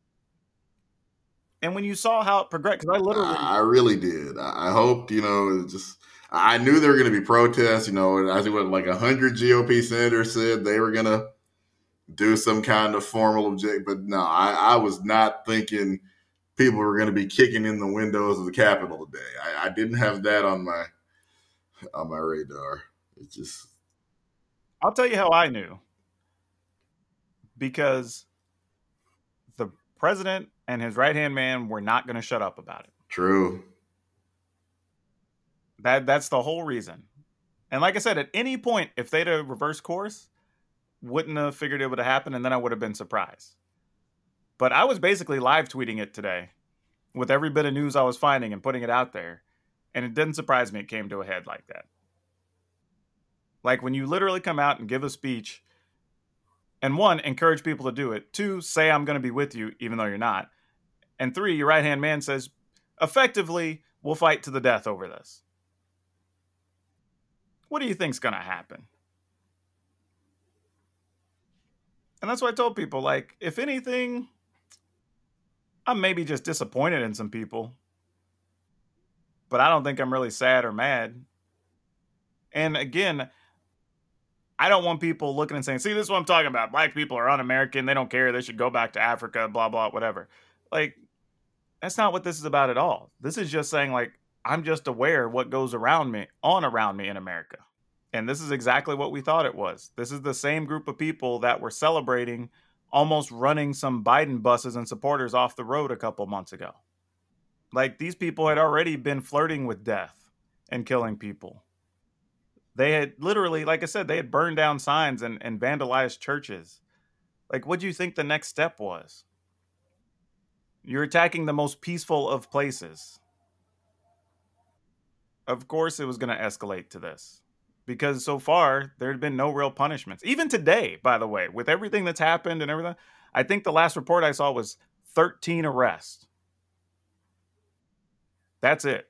And when you saw how it progressed, because I literally... I, I really did. I, I hoped, you know, it just... I knew there were going to be protests, you know, and I think what like one hundred G O P senators said they were going to do some kind of formal object. But no, I, I was not thinking people were going to be kicking in the windows of the Capitol today. I, I didn't have that on my on my radar. It's just... I'll tell you how I knew. Because the president and his right-hand man were not going to shut up about it. True. That That's the whole reason. And like I said, at any point, if they'd have reversed course, wouldn't have figured it would have happened, and then I would have been surprised. But I was basically live tweeting it today with every bit of news I was finding and putting it out there. And it didn't surprise me it came to a head like that. Like when you literally come out and give a speech and one, encourage people to do it. Two, say I'm going to be with you even though you're not. And three, your right-hand man says, effectively, we'll fight to the death over this. What do you think's going to happen? And that's what I told people, like, if anything, I'm maybe just disappointed in some people. But I don't think I'm really sad or mad. And again, I don't want people looking and saying, see, this is what I'm talking about. Black people are un-American. They don't care. They should go back to Africa, blah, blah, whatever. Like, that's not what this is about at all. This is just saying, like, I'm just aware of what goes around me, on around me in America. And this is exactly what we thought it was. This is the same group of people that were celebrating almost running some Biden buses and supporters off the road a couple months ago. Like, these people had already been flirting with death and killing people. They had literally, like I said, they had burned down signs and, and vandalized churches. Like, what do you think the next step was? You're attacking the most peaceful of places. Of course it was going to escalate to this. Because so far, there had been no real punishments. Even today, by the way, with everything that's happened and everything, I think the last report I saw was thirteen arrests. That's it.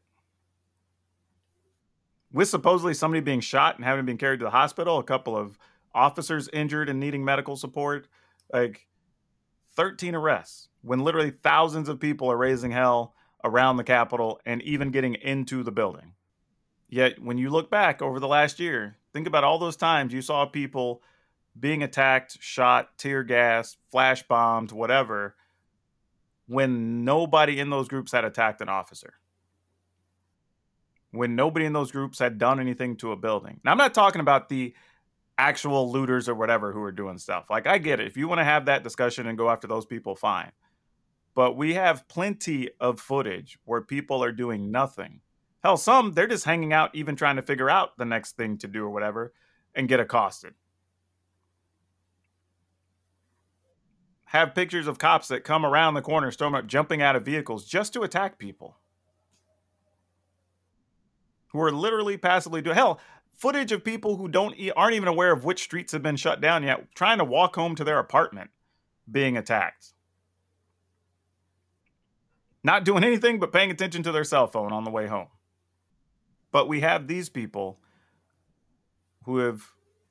With supposedly somebody being shot and having been carried to the hospital, a couple of officers injured and needing medical support, like thirteen arrests, when literally thousands of people are raising hell around the Capitol and even getting into the building. Yet when you look back over the last year, think about all those times you saw people being attacked, shot, tear gassed, flash bombed, whatever, when nobody in those groups had attacked an officer. When nobody in those groups had done anything to a building. Now, I'm not talking about the actual looters or whatever who are doing stuff. Like, I get it. If you want to have that discussion and go after those people, fine. But we have plenty of footage where people are doing nothing. Hell, some, they're just hanging out, even trying to figure out the next thing to do or whatever, and get accosted. Have pictures of cops that come around the corner, storm up, jumping out of vehicles just to attack people who are literally passively doing. Hell, footage of people who don't aren't even aware of which streets have been shut down yet, trying to walk home to their apartment, being attacked. Not doing anything but paying attention to their cell phone on the way home. But we have these people who have,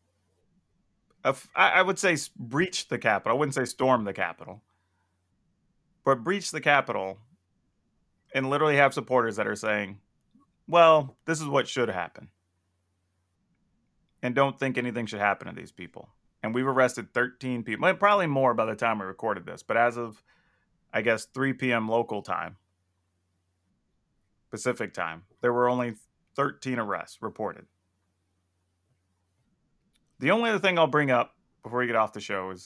I would say, breached the Capitol. I wouldn't say stormed the Capitol, but breached the Capitol and literally have supporters that are saying, well, this is what should happen. And don't think anything should happen to these people. And we've arrested thirteen people, probably more by the time we recorded this, but as of, I guess, three p.m. local time, Pacific time, there were only thirteen arrests reported. The only other thing I'll bring up before we get off the show is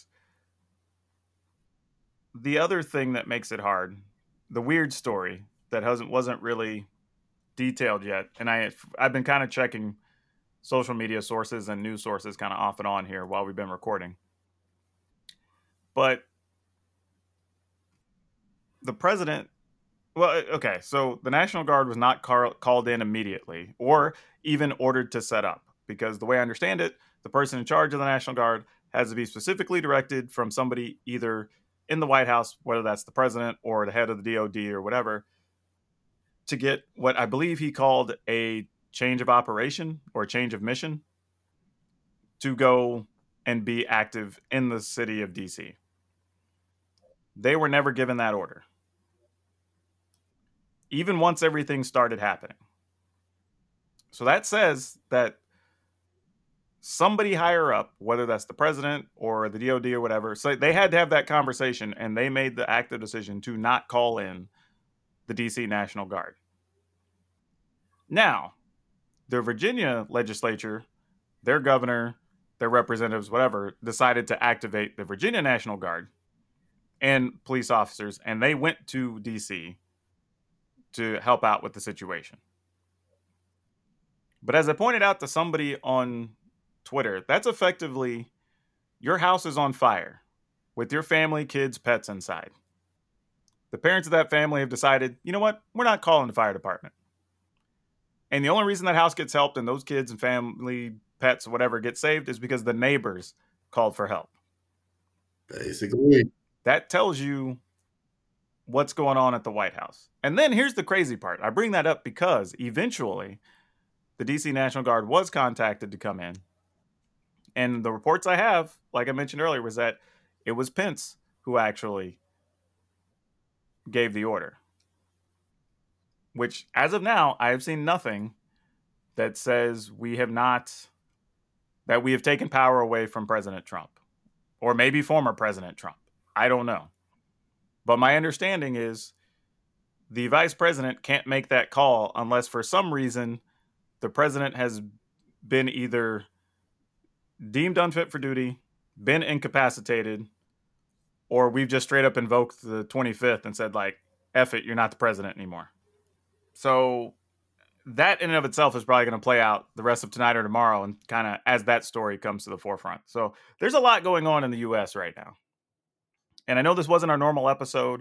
the other thing that makes it hard, the weird story that hasn't wasn't really detailed yet. And I, I've been kind of checking social media sources and news sources kind of off and on here while we've been recording. But the president, well, okay, so the National Guard was not car- called in immediately or even ordered to set up, because the way I understand it, the person in charge of the National Guard has to be specifically directed from somebody either in the White House, whether that's the president or the head of the D O D or whatever, to get what I believe he called a change of operation or a change of mission to go and be active in the city of D C. They were never given that order, even once everything started happening. So that says that somebody higher up, whether that's the president or the D O D or whatever, so they had to have that conversation, and they made the active decision to not call in the D C National Guard. Now, the Virginia legislature, their governor, their representatives, whatever, decided to activate the Virginia National Guard and police officers, and they went to D C to help out with the situation. But as I pointed out to somebody on Twitter, that's effectively your house is on fire with your family, kids, pets inside. The parents of that family have decided, you know what, we're not calling the fire department. And the only reason that house gets helped and those kids and family, pets, whatever, get saved is because the neighbors called for help. Basically. That tells you what's going on at the White House. And then here's the crazy part. I bring that up because eventually the D C National Guard was contacted to come in. And the reports I have, like I mentioned earlier, was that it was Pence who actually gave the order. Which, as of now, I have seen nothing that says we have not, that we have taken power away from President Trump. Or maybe former President Trump. I don't know. But my understanding is the vice president can't make that call unless for some reason the president has been either deemed unfit for duty, been incapacitated, or we've just straight up invoked the twenty-fifth and said, like, F it, you're not the president anymore. So that in and of itself is probably going to play out the rest of tonight or tomorrow, and kind of as that story comes to the forefront. So there's a lot going on in the U S right now. And I know this wasn't our normal episode.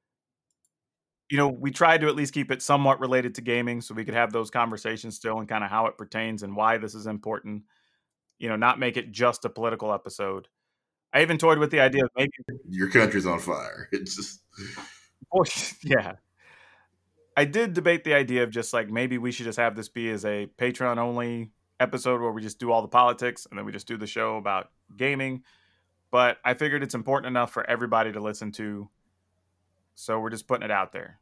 You know, we tried to at least keep it somewhat related to gaming so we could have those conversations still and kind of how it pertains and why this is important. You know, not make it just a political episode. I even toyed with the idea of maybe your country's on fire. It's just, oh, yeah. I did debate the idea of just like maybe we should just have this be as a Patreon only episode where we just do all the politics and then we just do the show about gaming. But I figured it's important enough for everybody to listen to. So we're just putting it out there.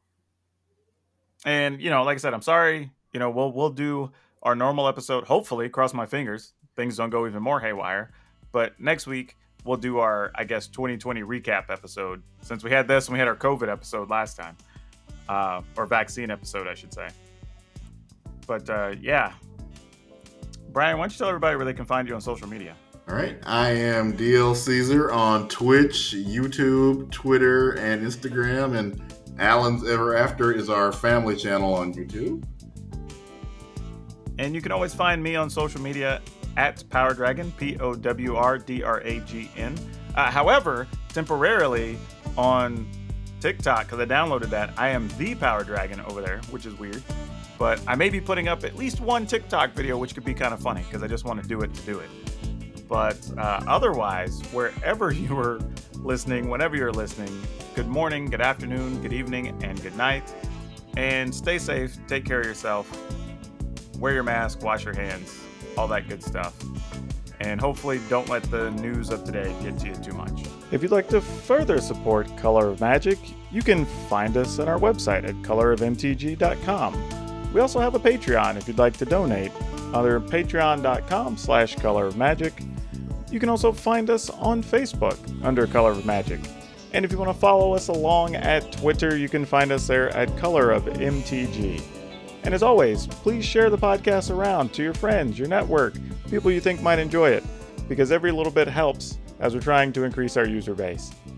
And, you know, like I said, I'm sorry. You know, we'll we'll do our normal episode. Hopefully, cross my fingers, things don't go even more haywire. But next week, we'll do our, I guess, twenty twenty recap episode. Since we had this and we had our COVID episode last time. Uh, or vaccine episode, I should say. But, uh, yeah. Brian, why don't you tell everybody where they can find you on social media? All right. I am D L Caesar on Twitch, YouTube, Twitter, and Instagram. And Alan's Ever After is our family channel on YouTube. And you can always find me on social media at Power Dragon, P O W R D R A G N. Uh, however, temporarily on TikTok, because I downloaded that, I am the Power Dragon over there, which is weird. But I may be putting up at least one TikTok video, which could be kind of funny, because I just want to do it to do it. But uh, otherwise, wherever you are listening, whenever you're listening, good morning, good afternoon, good evening, and good night. And stay safe, take care of yourself, wear your mask, wash your hands, all that good stuff. And hopefully don't let the news of today get to you too much. If you'd like to further support Color of Magic, you can find us on our website at color of m t g dot com. We also have a Patreon if you'd like to donate under patreon.com slash color of magic. You can also find us on Facebook under Color of Magic. And if you want to follow us along at Twitter, you can find us there at color of m t g. And as always, please share the podcast around to your friends, your network, people you think might enjoy it, because every little bit helps as we're trying to increase our user base.